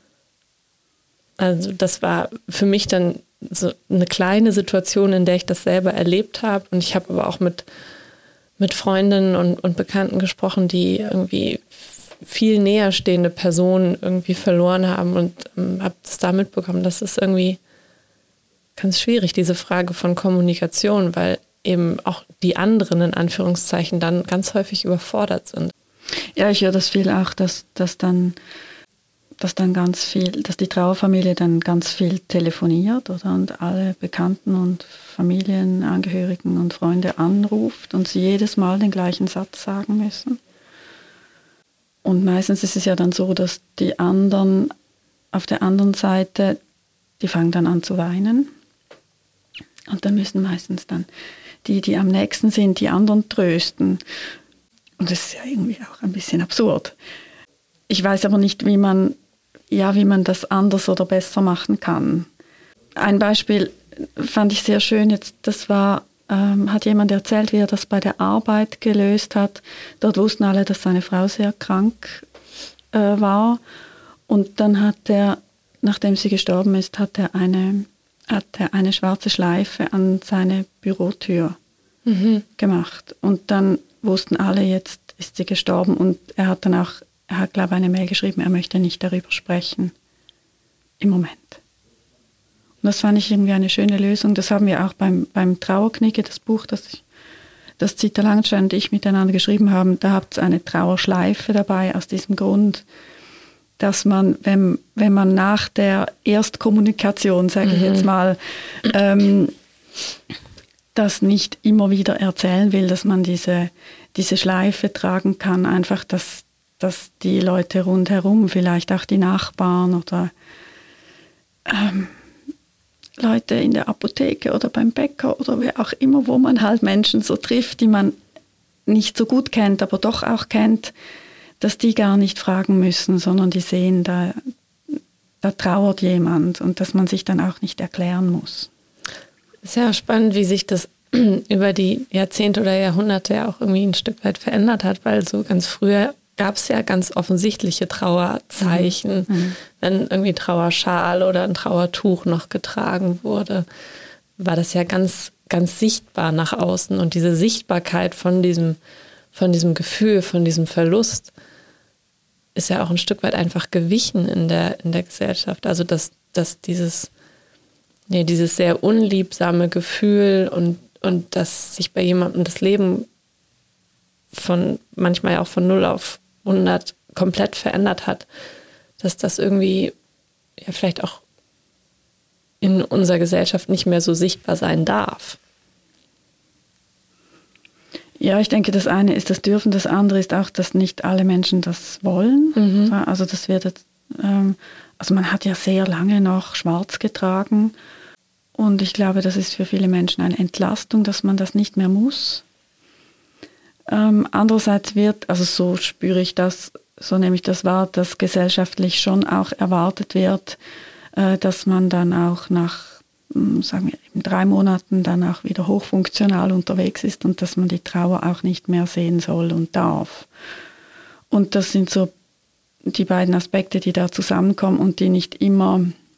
Also das war für mich dann so eine kleine Situation, in der ich das selber erlebt habe. Und ich habe aber auch mit, mit Freundinnen und, und Bekannten gesprochen, die irgendwie viel näher stehende Personen irgendwie verloren haben und ähm, habe das da mitbekommen. Das ist irgendwie ganz schwierig, diese Frage von Kommunikation, weil eben auch die anderen in Anführungszeichen dann ganz häufig überfordert sind. Ja, ich höre das viel auch, dass, dass dann dass dann ganz viel, dass die Trauerfamilie dann ganz viel telefoniert, oder, und alle Bekannten und Familienangehörigen und Freunde anruft und sie jedes Mal den gleichen Satz sagen müssen. Und meistens ist es ja dann so, dass die anderen auf der anderen Seite, die fangen dann an zu weinen. Und dann müssen meistens dann die, die am nächsten sind, die anderen trösten. Und das ist ja irgendwie auch ein bisschen absurd. Ich weiß aber nicht, wie man, ja, wie man das anders oder besser machen kann. Ein Beispiel fand ich sehr schön. Jetzt, das war, ähm, hat jemand erzählt, wie er das bei der Arbeit gelöst hat. Dort wussten alle, dass seine Frau sehr krank äh, war. Und dann hat er, nachdem sie gestorben ist, hat er eine, hat er eine schwarze Schleife an seine Bürotür mhm. gemacht. Und dann wussten alle, jetzt ist sie gestorben. Und er hat dann auch, er hat, glaube ich, eine Mail geschrieben, er möchte nicht darüber sprechen. Im Moment. Und das fand ich irgendwie eine schöne Lösung. Das haben wir auch beim, beim Trauerknicke, das Buch, das, ich, das Zita Langenstein und ich miteinander geschrieben haben, da habt ihr eine Trauerschleife dabei, aus diesem Grund, dass man, wenn, wenn man nach der Erstkommunikation, sage mhm. ich jetzt mal, ähm, das nicht immer wieder erzählen will, dass man diese, diese Schleife tragen kann, einfach, dass, dass die Leute rundherum, vielleicht auch die Nachbarn oder ähm, Leute in der Apotheke oder beim Bäcker oder wer auch immer, wo man halt Menschen so trifft, die man nicht so gut kennt, aber doch auch kennt, dass die gar nicht fragen müssen, sondern die sehen, da, da trauert jemand und dass man sich dann auch nicht erklären muss. Sehr spannend, wie sich das über die Jahrzehnte oder Jahrhunderte ja auch irgendwie ein Stück weit verändert hat, weil so ganz früher gab es ja ganz offensichtliche Trauerzeichen, mhm. wenn irgendwie Trauerschal oder ein Trauertuch noch getragen wurde, war das ja ganz, ganz sichtbar nach außen. Und diese Sichtbarkeit von diesem, von diesem Gefühl, von diesem Verlust ist ja auch ein Stück weit einfach gewichen in der, in der Gesellschaft. Also dass, dass dieses, nee, dieses sehr unliebsame Gefühl und, und dass sich bei jemandem das Leben von manchmal auch von null auf hundert komplett verändert hat, dass das irgendwie ja vielleicht auch in unserer Gesellschaft nicht mehr so sichtbar sein darf. Ja, ich denke, das eine ist das Dürfen, das andere ist auch, dass nicht alle Menschen das wollen. Mhm. Also das wird jetzt, ähm, also man hat ja sehr lange noch schwarz getragen und ich glaube, das ist für viele Menschen eine Entlastung, dass man das nicht mehr muss. Ähm, andererseits wird, also so spüre ich das, so nehme ich das wahr, dass gesellschaftlich schon auch erwartet wird, äh, dass man dann auch nach, mh, sagen wir, in drei Monaten dann auch wieder hochfunktional unterwegs ist und dass man die Trauer auch nicht mehr sehen soll und darf. Und das sind so die beiden Aspekte, die da zusammenkommen und die nicht immer,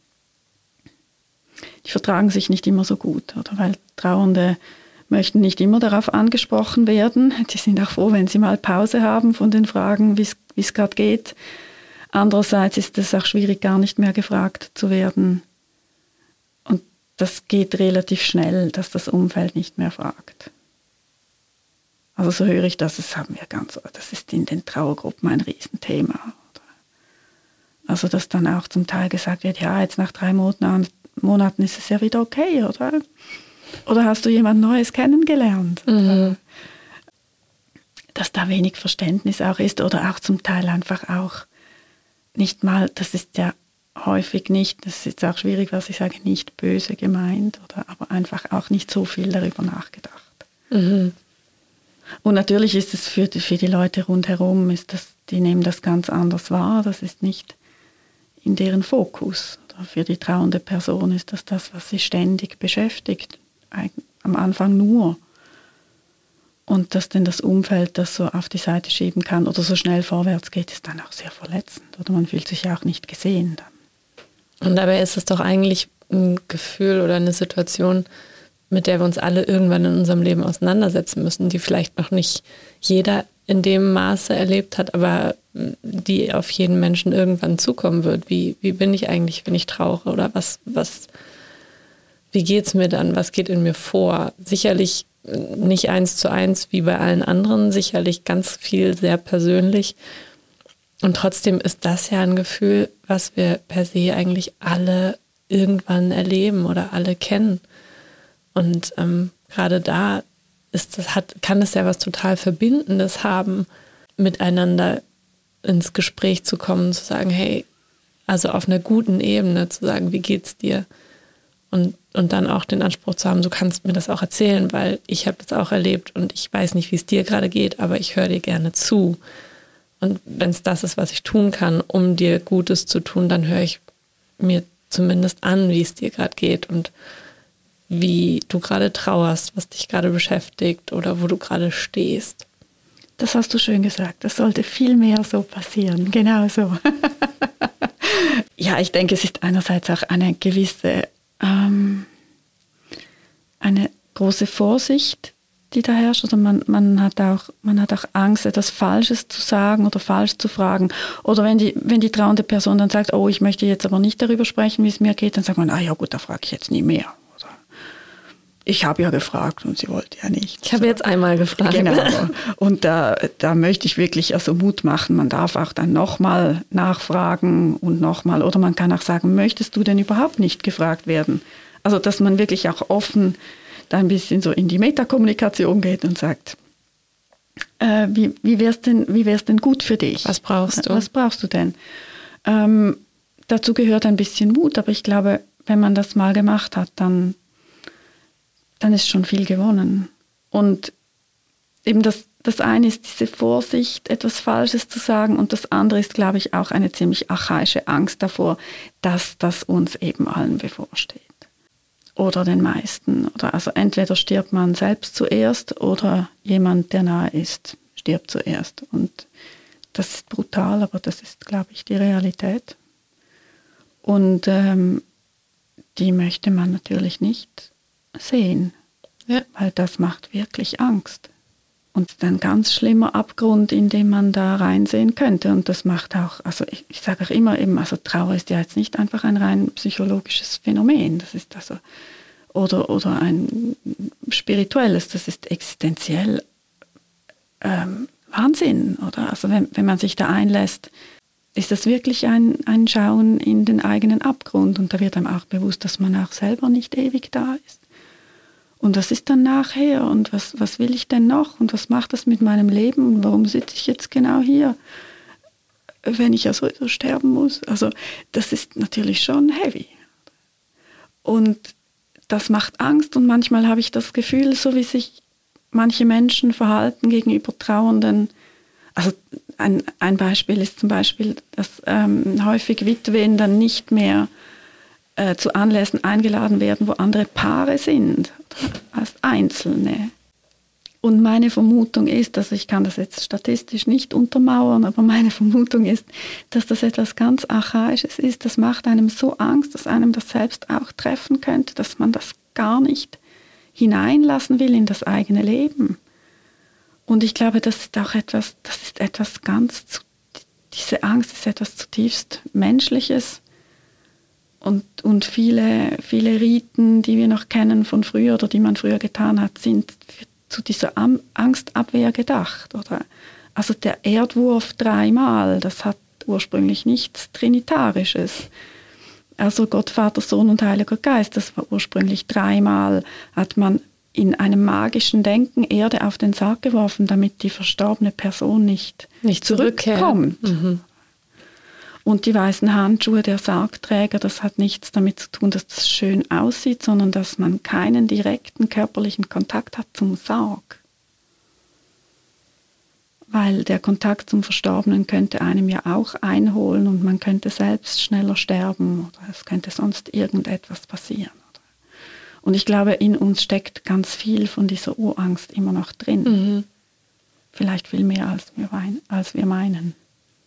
die vertragen sich nicht immer so gut, oder? Weil Trauernde möchten nicht immer darauf angesprochen werden. Die sind auch froh, wenn sie mal Pause haben von den Fragen, wie es gerade geht. Andererseits ist es auch schwierig, gar nicht mehr gefragt zu werden. Und das geht relativ schnell, dass das Umfeld nicht mehr fragt. Also so höre ich das, das haben wir ganz, das ist in den Trauergruppen ein Riesenthema. Also dass dann auch zum Teil gesagt wird, ja, jetzt nach drei Monaten, Monaten ist es ja wieder okay, oder? Oder hast du jemand Neues kennengelernt? Mhm. dass da wenig Verständnis auch ist oder auch zum Teil einfach auch nicht mal, das ist ja häufig nicht, das ist jetzt auch schwierig, was ich sage, nicht böse gemeint, oder aber einfach auch nicht so viel darüber nachgedacht. Mhm. Und natürlich ist es für die, für die Leute rundherum, ist das, die nehmen das ganz anders wahr, das ist nicht in deren Fokus. Oder für die trauernde Person ist das das, was sie ständig beschäftigt, am Anfang nur. Und dass denn das Umfeld das so auf die Seite schieben kann oder so schnell vorwärts geht, ist dann auch sehr verletzend. Oder man fühlt sich ja auch nicht gesehen dann. Und dabei ist es doch eigentlich ein Gefühl oder eine Situation, mit der wir uns alle irgendwann in unserem Leben auseinandersetzen müssen, die vielleicht noch nicht jeder in dem Maße erlebt hat, aber die auf jeden Menschen irgendwann zukommen wird. Wie, wie bin ich eigentlich, wenn ich trauere? Oder was, was, wie geht es mir dann? Was geht in mir vor? Sicherlich nicht eins zu eins wie bei allen anderen, sicherlich ganz viel sehr persönlich. Und trotzdem ist das ja ein Gefühl, was wir per se eigentlich alle irgendwann erleben oder alle kennen. Und ähm, gerade da ist das, hat, kann es ja was total Verbindendes haben, miteinander ins Gespräch zu kommen, zu sagen, hey, also auf einer guten Ebene zu sagen, wie geht's dir? Und, und dann auch den Anspruch zu haben, du kannst mir das auch erzählen, weil ich habe das auch erlebt und ich weiß nicht, wie es dir gerade geht, aber ich höre dir gerne zu. Und wenn es das ist, was ich tun kann, um dir Gutes zu tun, dann höre ich mir zumindest an, wie es dir gerade geht und wie du gerade trauerst, was dich gerade beschäftigt oder wo du gerade stehst. Das hast du schön gesagt. Das sollte viel mehr so passieren. Genau so. Ja, ich denke, es ist einerseits auch eine gewisse, ähm, eine große Vorsicht, die da herrscht. Oder man, man, hat auch, man hat auch Angst, etwas Falsches zu sagen oder falsch zu fragen. Oder wenn die, wenn die trauernde Person dann sagt, oh, ich möchte jetzt aber nicht darüber sprechen, wie es mir geht, dann sagt man, ah ja gut, da frage ich jetzt nie mehr. Ich habe ja gefragt und sie wollte ja nicht. Ich habe jetzt einmal gefragt. Genau. Und da, da möchte ich wirklich also Mut machen. Man darf auch dann nochmal nachfragen und nochmal. Oder man kann auch sagen, möchtest du denn überhaupt nicht gefragt werden? Also dass man wirklich auch offen da ein bisschen so in die Metakommunikation geht und sagt, äh, wie, wie wäre es denn, wie wär's denn gut für dich? Was brauchst du? Was brauchst du denn? Ähm, dazu gehört ein bisschen Mut, aber ich glaube, wenn man das mal gemacht hat, dann dann ist schon viel gewonnen. Und eben das, das eine ist diese Vorsicht, etwas Falsches zu sagen, und das andere ist, glaube ich, auch eine ziemlich archaische Angst davor, dass das uns eben allen bevorsteht. Oder den meisten. Oder also entweder stirbt man selbst zuerst oder jemand, der nahe ist, stirbt zuerst. Und das ist brutal, aber das ist, glaube ich, die Realität. Und ähm, die möchte man natürlich nicht sehen, ja. Weil das macht wirklich Angst. Und ein ganz schlimmer Abgrund, in den man da reinsehen könnte. Und das macht auch, also ich, ich sage auch immer eben, also Trauer ist ja jetzt nicht einfach ein rein psychologisches Phänomen. Das ist also, oder, oder ein spirituelles, das ist existenziell ähm, Wahnsinn, oder? Also wenn, wenn man sich da einlässt, ist das wirklich ein, ein Schauen in den eigenen Abgrund. Und da wird einem auch bewusst, dass man auch selber nicht ewig da ist. Und was ist dann nachher und was, was will ich denn noch und was macht das mit meinem Leben und warum sitze ich jetzt genau hier, wenn ich ja sowieso sterben muss? Also das ist natürlich schon heavy. Und das macht Angst und manchmal habe ich das Gefühl, so wie sich manche Menschen verhalten gegenüber Trauernden. Also ein, ein Beispiel ist zum Beispiel, dass ähm, häufig Witwen dann nicht mehr Äh, zu Anlässen eingeladen werden, wo andere Paare sind, als Einzelne. Und meine Vermutung ist, also ich kann das jetzt statistisch nicht untermauern, aber meine Vermutung ist, dass das etwas ganz Archaisches ist. Das macht einem so Angst, dass einem das selbst auch treffen könnte, dass man das gar nicht hineinlassen will in das eigene Leben. Und ich glaube, das ist auch etwas, das ist etwas ganz, diese Angst ist etwas zutiefst Menschliches. Und, und viele, viele Riten, die wir noch kennen von früher oder die man früher getan hat, sind für, zu dieser Am- Angstabwehr gedacht. Oder? Also der Erdwurf dreimal, das hat ursprünglich nichts Trinitarisches. Also Gott, Vater, Sohn und Heiliger Geist, das war ursprünglich dreimal, hat man in einem magischen Denken Erde auf den Sarg geworfen, damit die verstorbene Person nicht, nicht zurückkommt. Mhm. Und die weißen Handschuhe der Sargträger, das hat nichts damit zu tun, dass das schön aussieht, sondern dass man keinen direkten körperlichen Kontakt hat zum Sarg. Weil der Kontakt zum Verstorbenen könnte einem ja auch einholen und man könnte selbst schneller sterben oder es könnte sonst irgendetwas passieren. Und ich glaube, in uns steckt ganz viel von dieser Urangst immer noch drin. Mhm. Vielleicht viel mehr, als wir, wein- als wir meinen.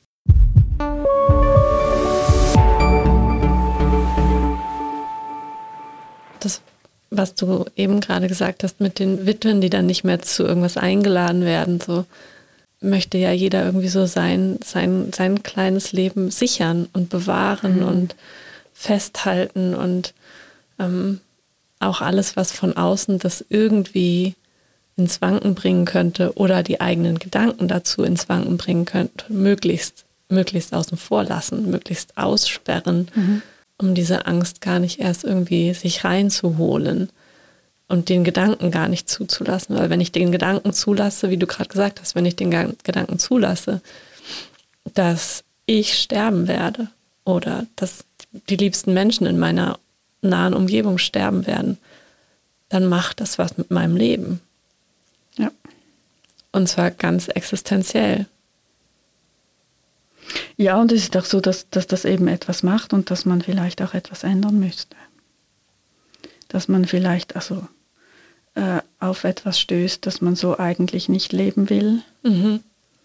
Das, was du eben gerade gesagt hast mit den Witwen, die dann nicht mehr zu irgendwas eingeladen werden, so möchte ja jeder irgendwie so sein, sein, sein kleines Leben sichern und bewahren mhm. und festhalten und ähm, auch alles, was von außen das irgendwie ins Wanken bringen könnte oder die eigenen Gedanken dazu ins Wanken bringen könnte, möglichst, möglichst außen vor lassen, möglichst aussperren, mhm. um diese Angst gar nicht erst irgendwie sich reinzuholen und den Gedanken gar nicht zuzulassen. Weil wenn ich den Gedanken zulasse, wie du gerade gesagt hast, wenn ich den Gedanken zulasse, dass ich sterben werde oder dass die liebsten Menschen in meiner nahen Umgebung sterben werden, dann macht das was mit meinem Leben. Ja. Und zwar ganz existenziell. Ja, und es ist auch so, dass, dass das eben etwas macht und dass man vielleicht auch etwas ändern müsste. Dass man vielleicht also äh, auf etwas stößt, das man so eigentlich nicht leben will. Mhm.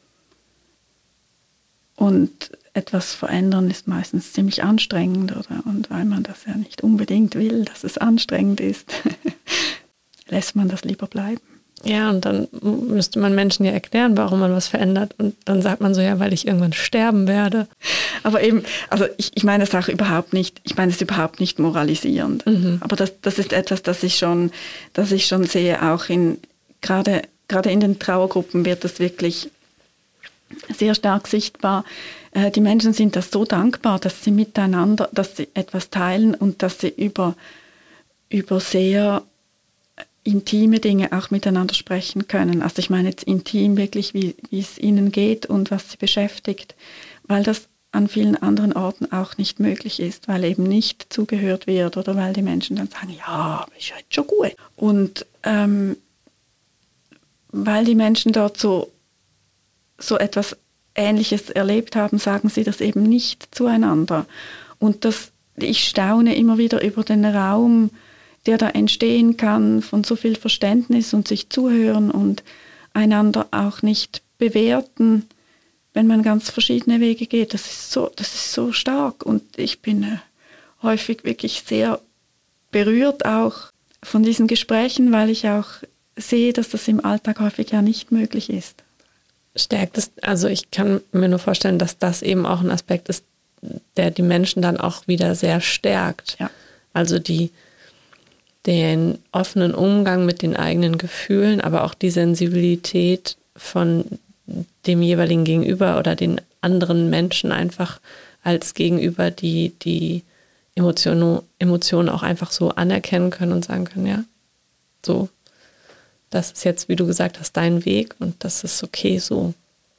Und etwas verändern ist meistens ziemlich anstrengend, oder? Und weil man das ja nicht unbedingt will, dass es anstrengend ist, lässt man das lieber bleiben. Ja, und dann müsste man Menschen ja erklären, warum man was verändert. Und dann sagt man so, ja, weil ich irgendwann sterben werde. Aber eben, also ich, ich meine es auch überhaupt nicht, ich meine es überhaupt nicht moralisierend. Mhm. Aber das, das ist etwas, das ich schon, das ich schon sehe, auch in, gerade, gerade in den Trauergruppen wird das wirklich sehr stark sichtbar. Die Menschen sind das so dankbar, dass sie miteinander, dass sie etwas teilen und dass sie über, über sehr intime Dinge auch miteinander sprechen können. Also ich meine jetzt intim wirklich, wie, wie es ihnen geht und was sie beschäftigt, weil das an vielen anderen Orten auch nicht möglich ist, weil eben nicht zugehört wird oder weil die Menschen dann sagen, ja, ist ja jetzt schon gut. Und ähm, weil die Menschen dort so, so etwas Ähnliches erlebt haben, sagen sie das eben nicht zueinander. Und das, ich staune immer wieder über den Raum, der da entstehen kann, von so viel Verständnis und sich zuhören und einander auch nicht bewerten, wenn man ganz verschiedene Wege geht. Das ist so, das ist so stark und ich bin äh, häufig wirklich sehr berührt auch von diesen Gesprächen, weil ich auch sehe, dass das im Alltag häufig ja nicht möglich ist. Stärkt es, also ich kann mir nur vorstellen, dass das eben auch ein Aspekt ist, der die Menschen dann auch wieder sehr stärkt. Ja. Also die den offenen Umgang mit den eigenen Gefühlen, aber auch die Sensibilität von dem jeweiligen Gegenüber oder den anderen Menschen einfach als Gegenüber, die die Emotionen, Emotionen auch einfach so anerkennen können und sagen können, ja, so, das ist jetzt, wie du gesagt hast, dein Weg und das ist okay so.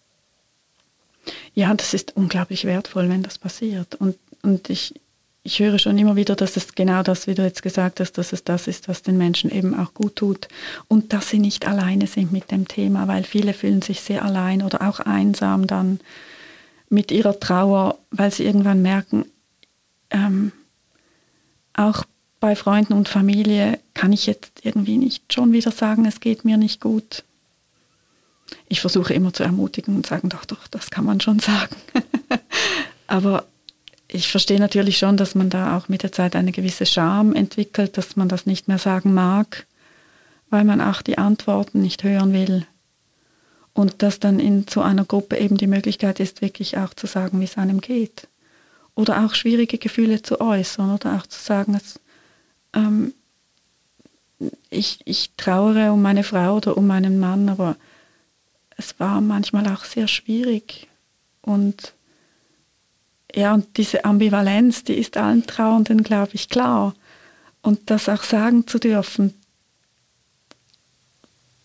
Ja, das ist unglaublich wertvoll, wenn das passiert. Und, und ich, ich höre schon immer wieder, dass es genau das, wie du jetzt gesagt hast, dass es das ist, was den Menschen eben auch gut tut. Und dass sie nicht alleine sind mit dem Thema, weil viele fühlen sich sehr allein oder auch einsam dann mit ihrer Trauer, weil sie irgendwann merken, ähm, auch bei Freunden und Familie kann ich jetzt irgendwie nicht schon wieder sagen, es geht mir nicht gut. Ich versuche immer zu ermutigen und sagen, doch, doch, das kann man schon sagen. Aber ich verstehe natürlich schon, dass man da auch mit der Zeit eine gewisse Scham entwickelt, dass man das nicht mehr sagen mag, weil man auch die Antworten nicht hören will. Und dass dann in so einer Gruppe eben die Möglichkeit ist, wirklich auch zu sagen, wie es einem geht. Oder auch schwierige Gefühle zu äußern oder auch zu sagen, es, ähm, ich, ich trauere um meine Frau oder um meinen Mann, aber es war manchmal auch sehr schwierig. Und ja, und diese Ambivalenz, die ist allen Trauernden, glaube ich, klar. Und das auch sagen zu dürfen,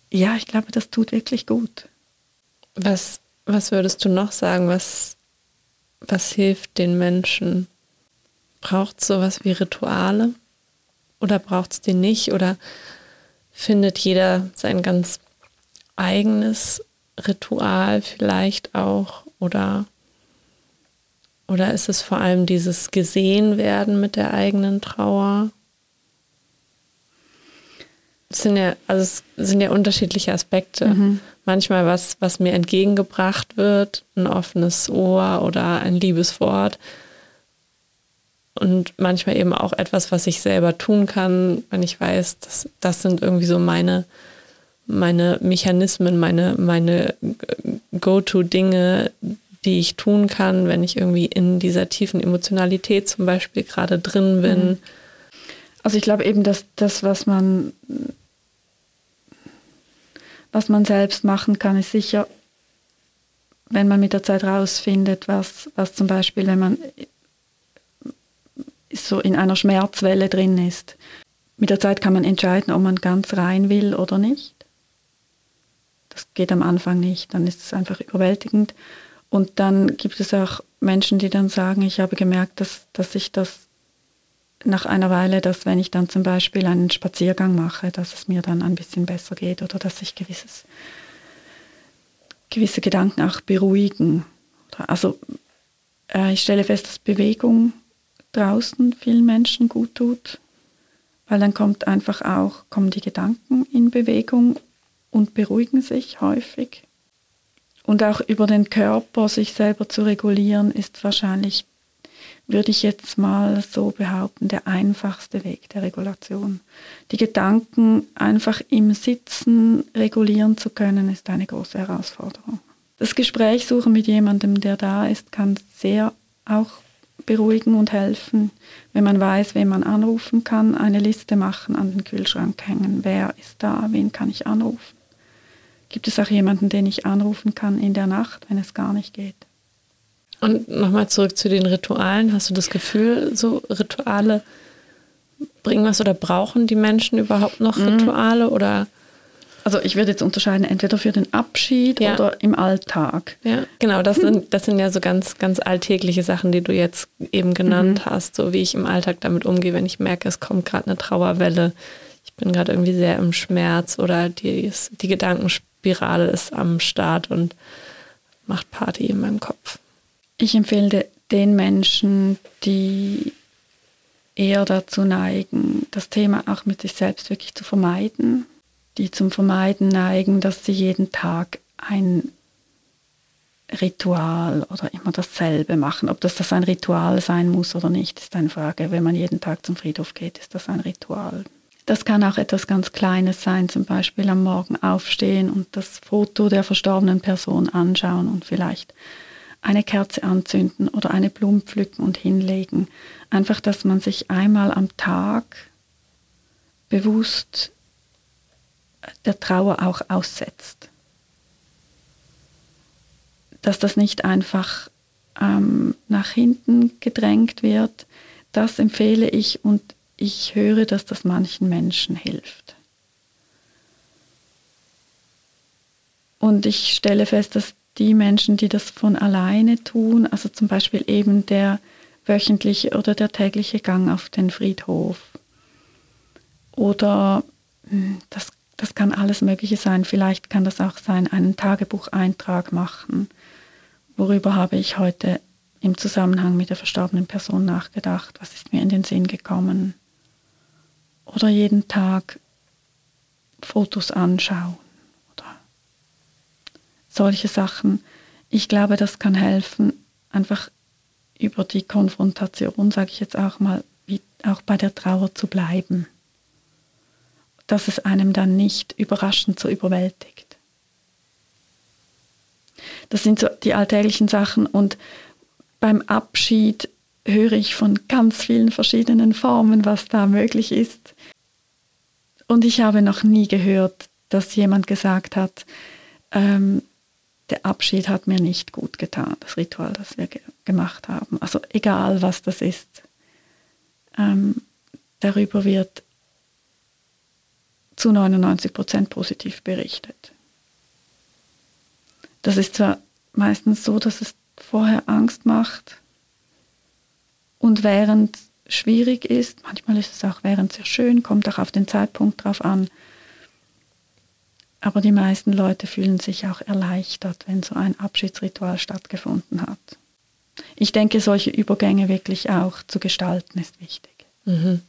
ja, ich glaube, das tut wirklich gut. Was, was würdest du noch sagen, was, was hilft den Menschen? Braucht es sowas wie Rituale oder braucht es die nicht? Oder findet jeder sein ganz eigenes Ritual vielleicht auch? Oder, oder ist es vor allem dieses Gesehenwerden mit der eigenen Trauer? Es sind ja, also es sind ja unterschiedliche Aspekte. Mhm. Manchmal was, was mir entgegengebracht wird, ein offenes Ohr oder ein liebes Wort. Und manchmal eben auch etwas, was ich selber tun kann, wenn ich weiß, das, das sind irgendwie so meine, meine Mechanismen, meine, meine Go-To-Dinge, die ich tun kann, wenn ich irgendwie in dieser tiefen Emotionalität zum Beispiel gerade drin bin. Also ich glaube eben, dass das, was man, was man selbst machen kann, ist sicher, wenn man mit der Zeit rausfindet, was, was zum Beispiel, wenn man so in einer Schmerzwelle drin ist. Mit der Zeit kann man entscheiden, ob man ganz rein will oder nicht. Das geht am Anfang nicht, dann ist es einfach überwältigend. Und dann gibt es auch Menschen, die dann sagen, ich habe gemerkt, dass, dass ich das nach einer Weile, dass wenn ich dann zum Beispiel einen Spaziergang mache, dass es mir dann ein bisschen besser geht oder dass sich gewisses, gewisse Gedanken auch beruhigen. Also äh, ich stelle fest, dass Bewegung draußen vielen Menschen gut tut, weil dann kommt einfach auch, kommen die Gedanken in Bewegung und beruhigen sich häufig. Und auch über den Körper sich selber zu regulieren, ist wahrscheinlich, würde ich jetzt mal so behaupten, der einfachste Weg der Regulation. Die Gedanken einfach im Sitzen regulieren zu können, ist eine große Herausforderung. Das Gespräch suchen mit jemandem, der da ist, kann sehr auch beruhigen und helfen, wenn man weiß, wen man anrufen kann, eine Liste machen, an den Kühlschrank hängen. Wer ist da, wen kann ich anrufen? Gibt es auch jemanden, den ich anrufen kann in der Nacht, wenn es gar nicht geht? Und nochmal zurück zu den Ritualen. Hast du das Gefühl, so Rituale bringen was oder brauchen die Menschen überhaupt noch Rituale? Mhm. Oder? Also ich würde jetzt unterscheiden, entweder für den Abschied ja. oder im Alltag. Ja, genau, das sind, das sind ja so ganz, ganz alltägliche Sachen, die du jetzt eben genannt mhm. hast, so wie ich im Alltag damit umgehe, wenn ich merke, es kommt gerade eine Trauerwelle, ich bin gerade irgendwie sehr im Schmerz oder die, die Gedankenspirale ist am Start und macht Party in meinem Kopf. Ich empfehle den Menschen, die eher dazu neigen, das Thema auch mit sich selbst wirklich zu vermeiden, die zum Vermeiden neigen, dass sie jeden Tag ein Ritual oder immer dasselbe machen. Ob das, das ein Ritual sein muss oder nicht, ist eine Frage. Wenn man jeden Tag zum Friedhof geht, ist das ein Ritual. Das kann auch etwas ganz Kleines sein, zum Beispiel am Morgen aufstehen und das Foto der verstorbenen Person anschauen und vielleicht eine Kerze anzünden oder eine Blume pflücken und hinlegen. Einfach, dass man sich einmal am Tag bewusst der Trauer auch aussetzt. Dass das nicht einfach ähm, nach hinten gedrängt wird, das empfehle ich und ich höre, dass das manchen Menschen hilft. Und ich stelle fest, dass die Menschen, die das von alleine tun, also zum Beispiel eben der wöchentliche oder der tägliche Gang auf den Friedhof oder das Das kann alles Mögliche sein. Vielleicht kann das auch sein, einen Tagebucheintrag machen. Worüber habe ich heute im Zusammenhang mit der verstorbenen Person nachgedacht? Was ist mir in den Sinn gekommen? Oder jeden Tag Fotos anschauen. Oder solche Sachen. Ich glaube, das kann helfen, einfach über die Konfrontation, sage ich jetzt auch mal, wie auch bei der Trauer zu bleiben. Dass es einem dann nicht überraschend so überwältigt. Das sind so die alltäglichen Sachen und beim Abschied höre ich von ganz vielen verschiedenen Formen, was da möglich ist. Und ich habe noch nie gehört, dass jemand gesagt hat, ähm, der Abschied hat mir nicht gut getan, das Ritual, das wir ge- gemacht haben. Also egal, was das ist, ähm, darüber wird zu neunundneunzig Prozent positiv berichtet. Das ist zwar meistens so, dass es vorher Angst macht und während schwierig ist, manchmal ist es auch während sehr schön, kommt auch auf den Zeitpunkt drauf an, aber die meisten Leute fühlen sich auch erleichtert, wenn so ein Abschiedsritual stattgefunden hat. Ich denke, solche Übergänge wirklich auch zu gestalten ist wichtig. Mhm.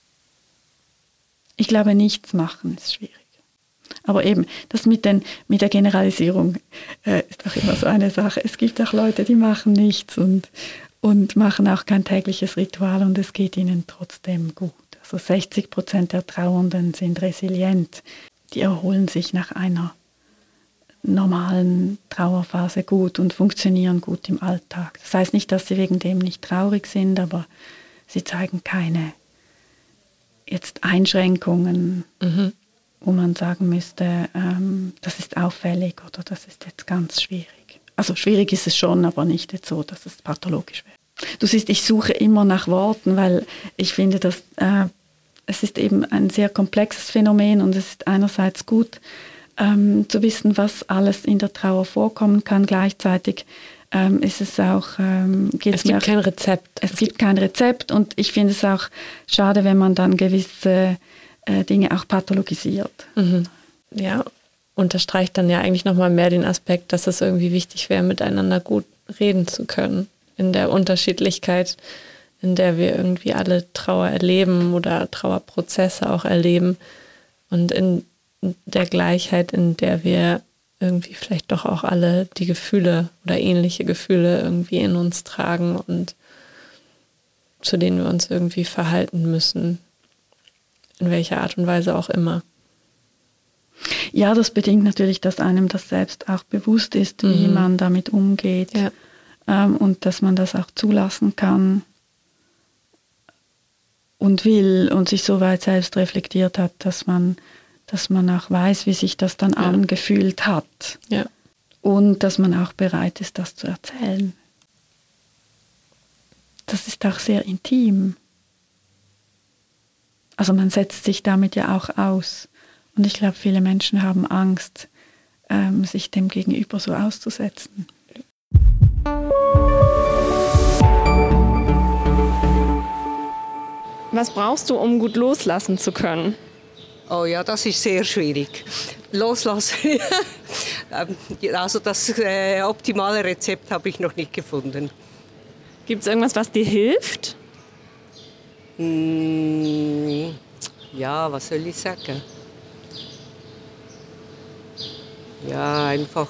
Ich glaube, nichts machen ist schwierig. Aber eben, das mit, den, mit der Generalisierung äh, ist auch immer so eine Sache. Es gibt auch Leute, die machen nichts und, und machen auch kein tägliches Ritual und es geht ihnen trotzdem gut. Also sechzig Prozent der Trauernden sind resilient. Die erholen sich nach einer normalen Trauerphase gut und funktionieren gut im Alltag. Das heißt nicht, dass sie wegen dem nicht traurig sind, aber sie zeigen keine jetzt Einschränkungen, mhm. wo man sagen müsste, ähm, das ist auffällig oder das ist jetzt ganz schwierig. Also schwierig ist es schon, aber nicht jetzt so, dass es pathologisch wäre. Du siehst, ich suche immer nach Worten, weil ich finde, dass äh, es ist eben ein sehr komplexes Phänomen und es ist einerseits gut ähm, zu wissen, was alles in der Trauer vorkommen kann. Gleichzeitig ähm, ist es auch... Ähm, geht's es gibt mir auch, kein Rezept. Es, es gibt kein Rezept und ich finde es auch schade, wenn man dann gewisse äh, Dinge auch pathologisiert. Mhm. Ja, unterstreicht dann ja eigentlich nochmal mehr den Aspekt, dass es irgendwie wichtig wäre, miteinander gut reden zu können. In der Unterschiedlichkeit, in der wir irgendwie alle Trauer erleben oder Trauerprozesse auch erleben und in der Gleichheit, in der wir irgendwie vielleicht doch auch alle die Gefühle oder ähnliche Gefühle irgendwie in uns tragen und zu denen wir uns irgendwie verhalten müssen, in welcher Art und Weise auch immer. Ja, das bedingt natürlich, dass einem das selbst auch bewusst ist, wie mhm. man damit umgeht, ja. ähm, und dass man das auch zulassen kann und will und sich so weit selbst reflektiert hat, dass man, dass man auch weiß, wie sich das dann ja. angefühlt hat. Ja. Und dass man auch bereit ist, das zu erzählen. Das ist auch sehr intim. Also man setzt sich damit ja auch aus. Und ich glaube, viele Menschen haben Angst, ähm, sich dem Gegenüber so auszusetzen. Was brauchst du, um gut loslassen zu können? Oh ja, das ist sehr schwierig. Loslassen. Also das äh, optimale Rezept habe ich noch nicht gefunden. Gibt es irgendwas, was dir hilft? Mm, ja, was soll ich sagen? Ja, einfach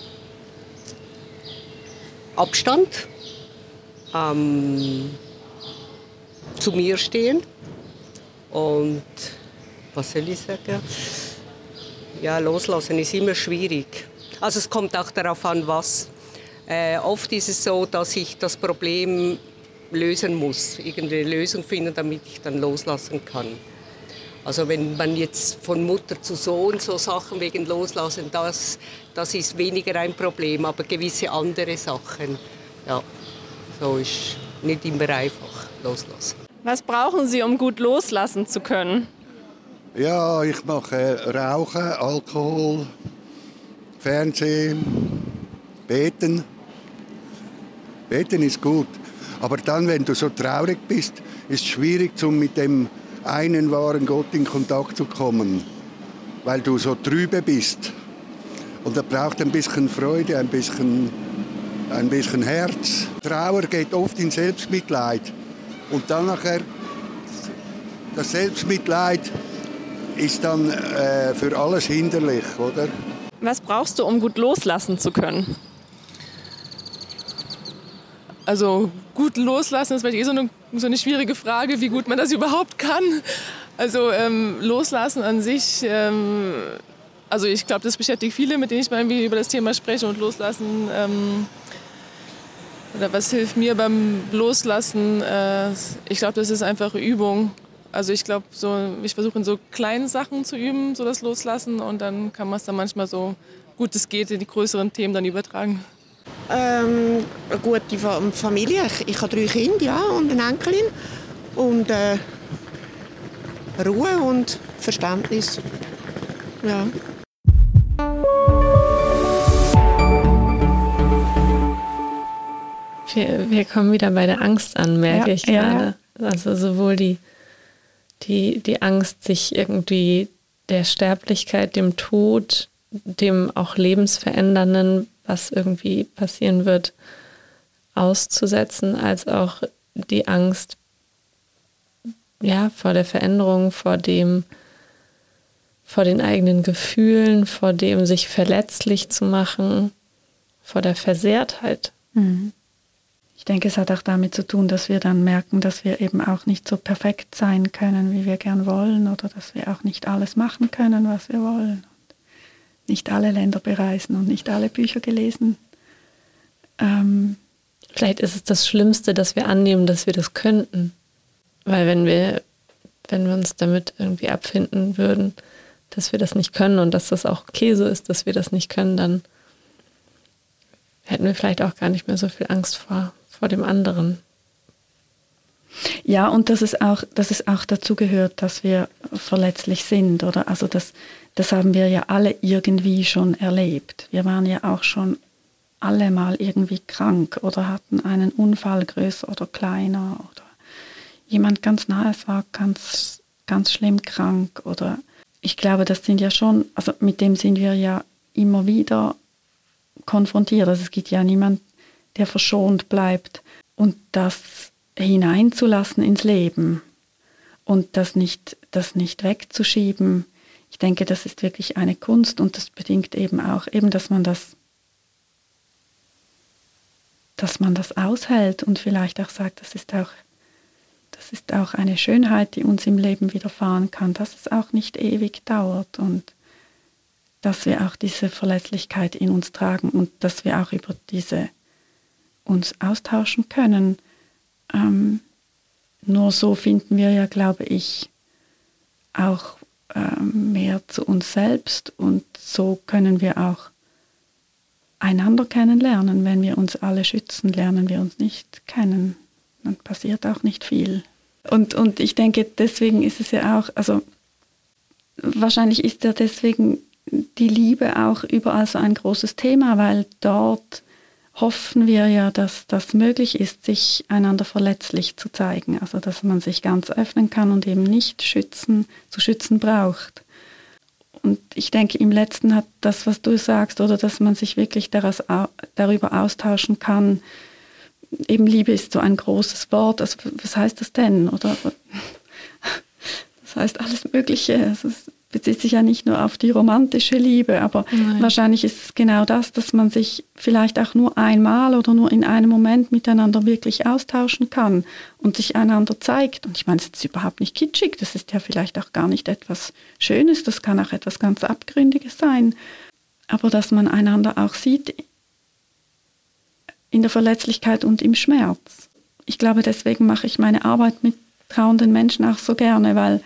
Abstand, ähm, zu mir stehen und was soll ich sagen? Ja, loslassen ist immer schwierig. Also es kommt auch darauf an, was. Äh, oft ist es so, dass ich das Problem lösen muss, irgendeine Lösung finden, damit ich dann loslassen kann. Also wenn man jetzt von Mutter zu Sohn so Sachen wegen Loslassen, das, das ist weniger ein Problem, aber gewisse andere Sachen, ja, so ist nicht immer einfach loslassen. Was brauchen Sie, um gut loslassen zu können? Ja, ich mache Rauchen, Alkohol, Fernsehen, Beten. Beten ist gut, aber dann, wenn du so traurig bist, ist es schwierig, um mit dem einen wahren Gott in Kontakt zu kommen, weil du so trübe bist. Und er braucht ein bisschen Freude, ein bisschen, ein bisschen Herz. Trauer geht oft in Selbstmitleid. Und dann nachher, das Selbstmitleid ist dann äh, für alles hinderlich, oder? Was brauchst du, um gut loslassen zu können? Also gut loslassen ist vielleicht eh so eine, so eine schwierige Frage, wie gut man das überhaupt kann. Also ähm, loslassen an sich, ähm, also ich glaube, das beschäftigt viele, mit denen ich mal irgendwie über das Thema spreche. Und loslassen, ähm, oder was hilft mir beim Loslassen? Äh, ich glaube, das ist einfach Übung. Also ich glaube, so, ich versuche in so kleinen Sachen zu üben, so das Loslassen. Und dann kann man es dann manchmal so gut es geht in die größeren Themen dann übertragen. Ähm, eine gute Familie. Ich, ich habe drei Kinder, ja, und eine Enkelin. Und äh, Ruhe und Verständnis. Ja. Wir, wir kommen wieder bei der Angst an, merke Ja, ich ja, gerade. Also sowohl die, die, die Angst, sich irgendwie der Sterblichkeit, dem Tod, dem auch Lebensverändernden, was irgendwie passieren wird, auszusetzen, als auch die Angst, ja, vor der Veränderung, vor dem, vor den eigenen Gefühlen, vor dem sich verletzlich zu machen, vor der Versehrtheit. Mhm. Ich denke, es hat auch damit zu tun, dass wir dann merken, dass wir eben auch nicht so perfekt sein können, wie wir gern wollen, oder dass wir auch nicht alles machen können, was wir wollen. Und nicht alle Länder bereisen und nicht alle Bücher gelesen. Ähm, Vielleicht ist es das Schlimmste, dass wir annehmen, dass wir das könnten. Weil wenn wir, wenn wir uns damit irgendwie abfinden würden, dass wir das nicht können und dass das auch okay so ist, dass wir das nicht können, dann hätten wir vielleicht auch gar nicht mehr so viel Angst vor, vor dem anderen. Ja, und dass es auch, dass es auch dazu gehört, dass wir verletzlich sind, oder? Also das, das haben wir ja alle irgendwie schon erlebt. Wir waren ja auch schon alle mal irgendwie krank oder hatten einen Unfall, größer oder kleiner, oder jemand ganz nahes war ganz, ganz schlimm krank, oder ich glaube, das sind ja schon, also mit dem sind wir ja immer wieder konfrontiert. Also es gibt ja niemand, der verschont bleibt, und das hineinzulassen ins Leben und das nicht, das nicht wegzuschieben. Ich denke, das ist wirklich eine Kunst, und das bedingt eben auch, eben, dass man das, dass man das aushält und vielleicht auch sagt, das ist auch, das ist auch eine Schönheit, die uns im Leben widerfahren kann, dass es auch nicht ewig dauert und dass wir auch diese Verletzlichkeit in uns tragen und dass wir auch über diese uns austauschen können. Ähm, nur so finden wir ja, glaube ich, auch ähm, mehr zu uns selbst, und so können wir auch einander kennenlernen. Wenn wir uns alle schützen, lernen wir uns nicht kennen. Dann passiert auch nicht viel. Und, und ich denke, deswegen ist es ja auch, also wahrscheinlich ist ja deswegen die Liebe auch überall so ein großes Thema, weil dort hoffen wir ja, dass das möglich ist, sich einander verletzlich zu zeigen. Also dass man sich ganz öffnen kann und eben nicht schützen, zu schützen braucht. Und ich denke, im Letzten hat das, was du sagst, oder dass man sich wirklich daraus, darüber austauschen kann. Eben Liebe ist so ein großes Wort. Also was heißt das denn? Oder das heißt alles Mögliche. Also es bezieht sich ja nicht nur auf die romantische Liebe, aber Nein. wahrscheinlich ist es genau das, dass man sich vielleicht auch nur einmal oder nur in einem Moment miteinander wirklich austauschen kann und sich einander zeigt. Und ich meine, es ist überhaupt nicht kitschig, das ist ja vielleicht auch gar nicht etwas Schönes, das kann auch etwas ganz Abgründiges sein, aber dass man einander auch sieht in der Verletzlichkeit und im Schmerz. Ich glaube, deswegen mache ich meine Arbeit mit trauernden Menschen auch so gerne, weil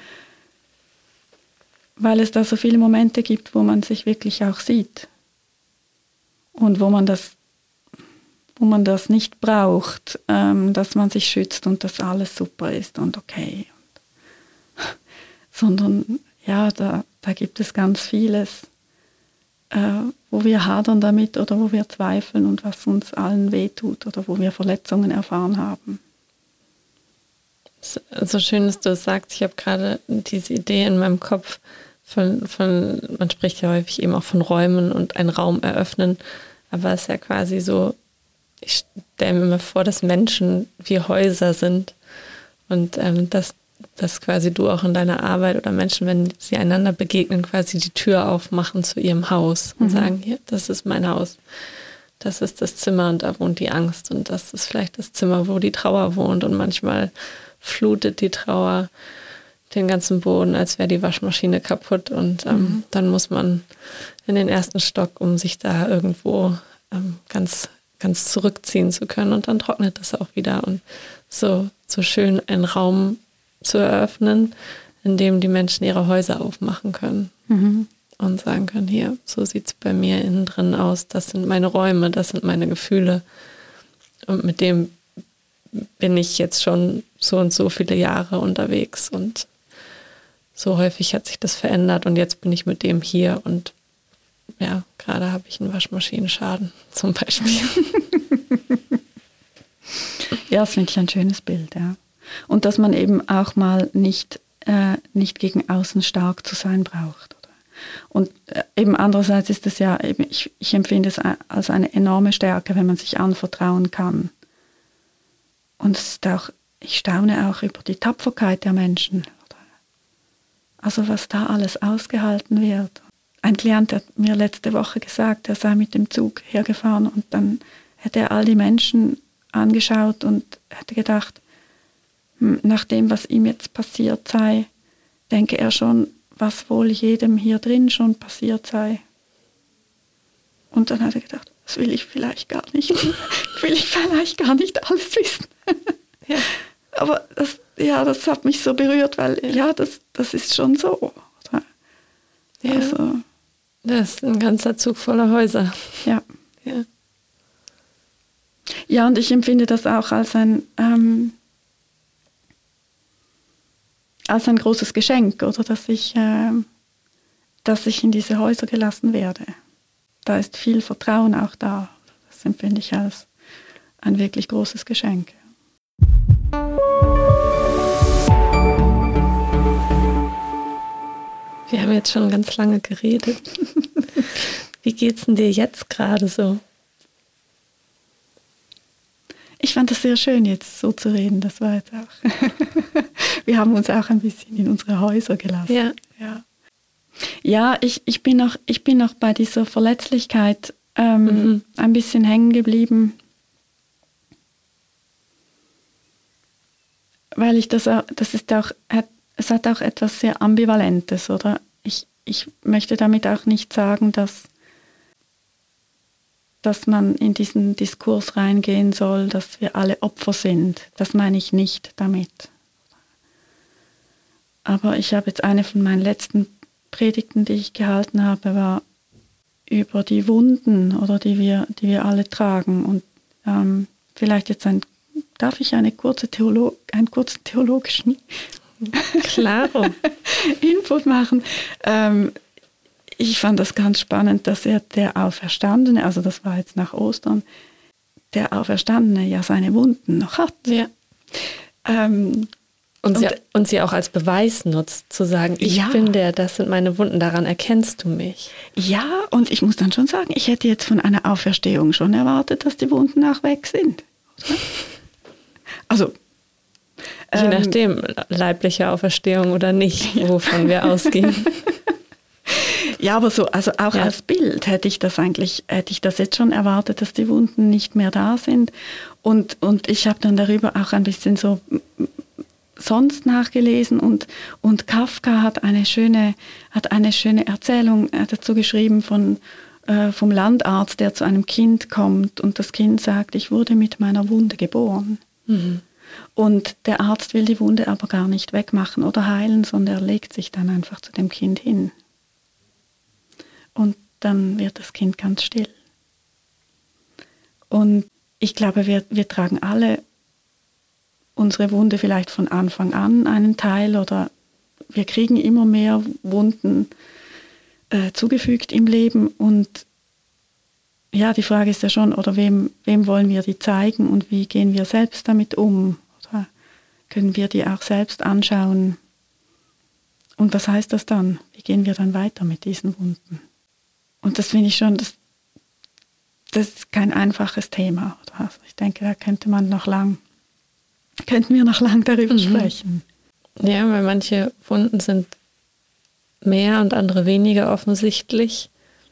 weil es da so viele Momente gibt, wo man sich wirklich auch sieht und wo man das, wo man das nicht braucht, ähm, dass man sich schützt und dass alles super ist und okay. Sondern ja, da, da gibt es ganz vieles, äh, wo wir hadern damit oder wo wir zweifeln und was uns allen wehtut oder wo wir Verletzungen erfahren haben. So schön, dass du es sagst. Ich habe gerade diese Idee in meinem Kopf von, von, man spricht ja häufig eben auch von Räumen und einen Raum eröffnen, aber es ist ja quasi so, ich stelle mir immer vor, dass Menschen wie Häuser sind und ähm, dass, dass quasi du auch in deiner Arbeit oder Menschen, wenn sie einander begegnen, quasi die Tür aufmachen zu ihrem Haus und mhm. sagen, hier, das ist mein Haus. Das ist das Zimmer und da wohnt die Angst und das ist vielleicht das Zimmer, wo die Trauer wohnt und manchmal flutet die Trauer den ganzen Boden, als wäre die Waschmaschine kaputt und ähm, mhm. dann muss man in den ersten Stock, um sich da irgendwo ähm, ganz, ganz zurückziehen zu können und dann trocknet das auch wieder und so, so schön einen Raum zu eröffnen, in dem die Menschen ihre Häuser aufmachen können. Mhm. Und sagen können, hier, so sieht es bei mir innen drin aus, das sind meine Räume, das sind meine Gefühle. Und mit dem bin ich jetzt schon so und so viele Jahre unterwegs. Und so häufig hat sich das verändert und jetzt bin ich mit dem hier und ja, gerade habe ich einen Waschmaschinenschaden zum Beispiel. Ja, das finde ich ein schönes Bild, ja. Und dass man eben auch mal nicht, äh, nicht gegen außen stark zu sein braucht. Oder? Und äh, eben andererseits ist es ja, eben, ich, ich empfinde es als eine enorme Stärke, wenn man sich anvertrauen kann. Und es ist auch, ich staune auch über die Tapferkeit der Menschen. Oder? Also was da alles ausgehalten wird. Ein Klient hat mir letzte Woche gesagt, er sei mit dem Zug hergefahren und dann hätte er all die Menschen angeschaut und hätte gedacht, nach dem, was ihm jetzt passiert sei, denke er schon, was wohl jedem hier drin schon passiert sei. Und dann hat er gedacht, das will ich vielleicht gar nicht, will ich vielleicht gar nicht alles wissen. Ja. Aber das, ja, das hat mich so berührt, weil ja, ja das, das ist schon so. Oder? Ja. Also, das ist ein ganzer Zug voller Häuser. Ja. Ja, ja und ich empfinde das auch als ein... Ähm, als ein großes Geschenk, oder dass ich, äh, dass ich in diese Häuser gelassen werde. Da ist viel Vertrauen auch da. Das empfinde ich als ein wirklich großes Geschenk. Wir haben jetzt schon ganz lange geredet. Wie geht's denn dir jetzt gerade so? Ich fand das sehr schön, jetzt so zu reden. Das war jetzt auch. Wir haben uns auch ein bisschen in unsere Häuser gelassen. Ja, ja. Ja, ich, ich, bin noch, ich bin noch bei dieser Verletzlichkeit ähm, mhm. ein bisschen hängen geblieben. Weil ich das auch, das ist auch, es hat auch etwas sehr Ambivalentes, oder? Ich, ich möchte damit auch nicht sagen, dass dass man in diesen Diskurs reingehen soll, dass wir alle Opfer sind. Das meine ich nicht damit. Aber ich habe jetzt eine von meinen letzten Predigten, die ich gehalten habe, war über die Wunden, oder die wir, die wir alle tragen. Und ähm, vielleicht jetzt ein, darf ich eine kurze Theolog, einen kurzen theologischen Klaro. Input machen? Ähm, Ich fand das ganz spannend, dass er der Auferstandene, also das war jetzt nach Ostern, der Auferstandene ja seine Wunden noch hat. Ja. Ähm, und, sie, und sie auch als Beweis nutzt, zu sagen, ich ja. bin der, das sind meine Wunden, daran erkennst du mich. Ja, und ich muss dann schon sagen, ich hätte jetzt von einer Auferstehung schon erwartet, dass die Wunden auch weg sind. Also je ähm, nachdem, leibliche Auferstehung oder nicht, wovon wir ausgehen. Ja, aber so, also auch ja. als Bild hätte ich das eigentlich, hätte ich das jetzt schon erwartet, dass die Wunden nicht mehr da sind. Und, und ich habe dann darüber auch ein bisschen so sonst nachgelesen und, und Kafka hat eine schöne, hat eine schöne Erzählung dazu geschrieben von, äh, vom Landarzt, der zu einem Kind kommt und das Kind sagt, ich wurde mit meiner Wunde geboren. Mhm. Und der Arzt will die Wunde aber gar nicht wegmachen oder heilen, sondern er legt sich dann einfach zu dem Kind hin. Und dann wird das Kind ganz still. Und ich glaube, wir, wir tragen alle unsere Wunde vielleicht von Anfang an einen Teil oder wir kriegen immer mehr Wunden äh, zugefügt im Leben. Und ja, die Frage ist ja schon, oder wem, wem wollen wir die zeigen und wie gehen wir selbst damit um? Oder können wir die auch selbst anschauen? Und was heißt das dann? Wie gehen wir dann weiter mit diesen Wunden? Und das finde ich schon, das, das ist kein einfaches Thema. Oder? Also ich denke, da könnte man noch lang, könnten wir noch lang darüber mhm. sprechen. Ja, weil manche Wunden sind mehr und andere weniger offensichtlich.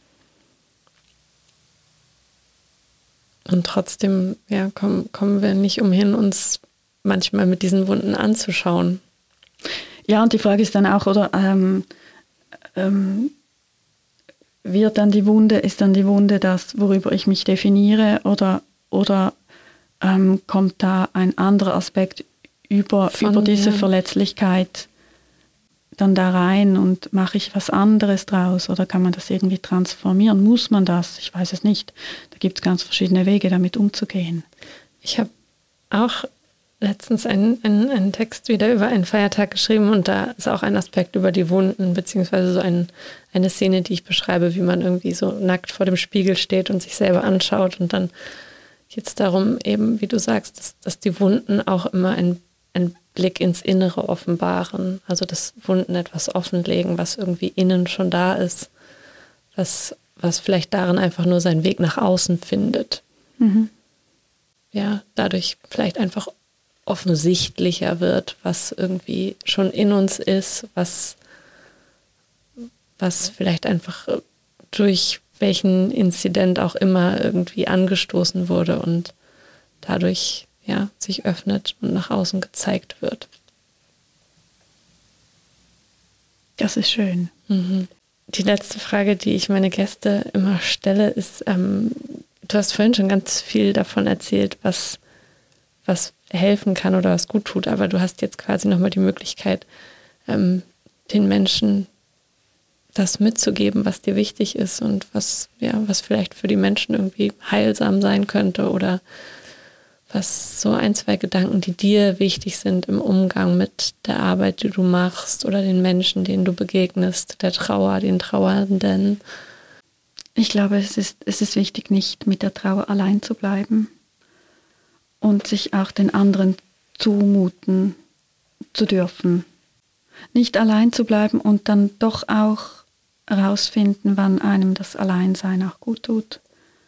Und trotzdem ja, kommen, kommen wir nicht umhin, uns manchmal mit diesen Wunden anzuschauen. Ja, und die Frage ist dann auch, oder ähm, ähm, wird dann die Wunde, ist dann die Wunde das, worüber ich mich definiere, oder, oder ähm, kommt da ein anderer Aspekt über, Von, über diese ja. Verletzlichkeit dann da rein und mache ich was anderes draus oder kann man das irgendwie transformieren? Muss man das? Ich weiß es nicht. Da gibt es ganz verschiedene Wege, damit umzugehen. Ich habe auch letztens einen, einen, einen Text wieder über einen Feiertag geschrieben und da ist auch ein Aspekt über die Wunden, beziehungsweise so ein, eine Szene, die ich beschreibe, wie man irgendwie so nackt vor dem Spiegel steht und sich selber anschaut und dann geht es darum, eben, wie du sagst, dass, dass die Wunden auch immer ein, ein Blick ins Innere offenbaren, also dass Wunden etwas offenlegen, was irgendwie innen schon da ist, was, was vielleicht darin einfach nur seinen Weg nach außen findet. Mhm. Ja, dadurch vielleicht einfach offensichtlicher wird, was irgendwie schon in uns ist, was, was vielleicht einfach durch welchen Inzident auch immer irgendwie angestoßen wurde und dadurch ja, sich öffnet und nach außen gezeigt wird. Das ist schön. Mhm. Die letzte Frage, die ich meine Gäste immer stelle, ist, ähm, du hast vorhin schon ganz viel davon erzählt, was, was helfen kann oder was gut tut, aber du hast jetzt quasi nochmal die Möglichkeit, ähm, den Menschen das mitzugeben, was dir wichtig ist und was, ja, was vielleicht für die Menschen irgendwie heilsam sein könnte oder was so ein, zwei Gedanken, die dir wichtig sind im Umgang mit der Arbeit, die du machst oder den Menschen, denen du begegnest, der Trauer, den Trauernden. Ich glaube, es ist, es ist wichtig, nicht mit der Trauer allein zu bleiben und sich auch den anderen zumuten zu dürfen. Nicht allein zu bleiben und dann doch auch herausfinden, wann einem das Alleinsein auch gut tut.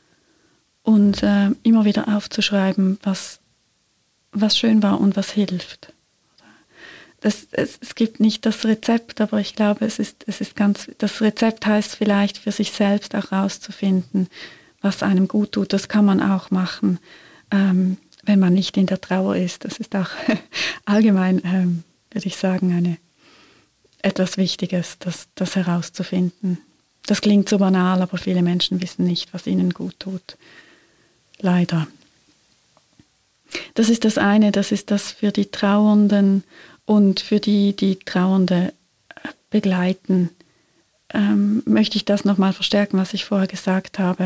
Und äh, immer wieder aufzuschreiben, was, was schön war und was hilft. Das, es, es gibt nicht das Rezept, aber ich glaube, es ist, es ist ganz, das Rezept heißt vielleicht für sich selbst auch herauszufinden, was einem gut tut. Das kann man auch machen, ähm, wenn man nicht in der Trauer ist. Das ist auch allgemein, ähm, würde ich sagen, eine, etwas Wichtiges, das, das herauszufinden. Das klingt so banal, aber viele Menschen wissen nicht, was ihnen gut tut. Leider. Das ist das eine, das ist das für die Trauernden und für die, die Trauernde begleiten. Ähm, möchte ich das nochmal verstärken, was ich vorher gesagt habe.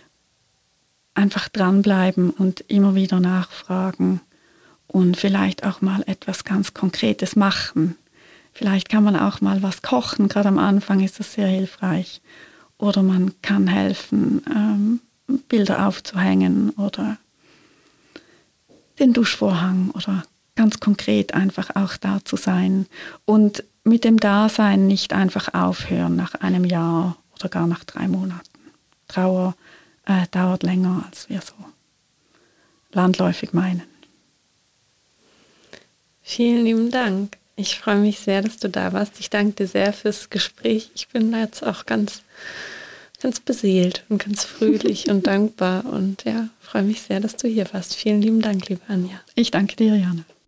Einfach dranbleiben und immer wieder nachfragen und vielleicht auch mal etwas ganz Konkretes machen. Vielleicht kann man auch mal was kochen, gerade am Anfang ist das sehr hilfreich. Oder man kann helfen, ähm, Bilder aufzuhängen oder den Duschvorhang oder ganz konkret einfach auch da zu sein. Und mit dem Dasein nicht einfach aufhören nach einem Jahr oder gar nach drei Monaten. Trauer äh, dauert länger, als wir so landläufig meinen. Vielen lieben Dank. Ich freue mich sehr, dass du da warst. Ich danke dir sehr fürs Gespräch. Ich bin jetzt auch ganz, ganz beseelt und ganz fröhlich und dankbar und ja, freue mich sehr, dass du hier warst. Vielen lieben Dank, liebe Anja. Ich danke dir, Jana.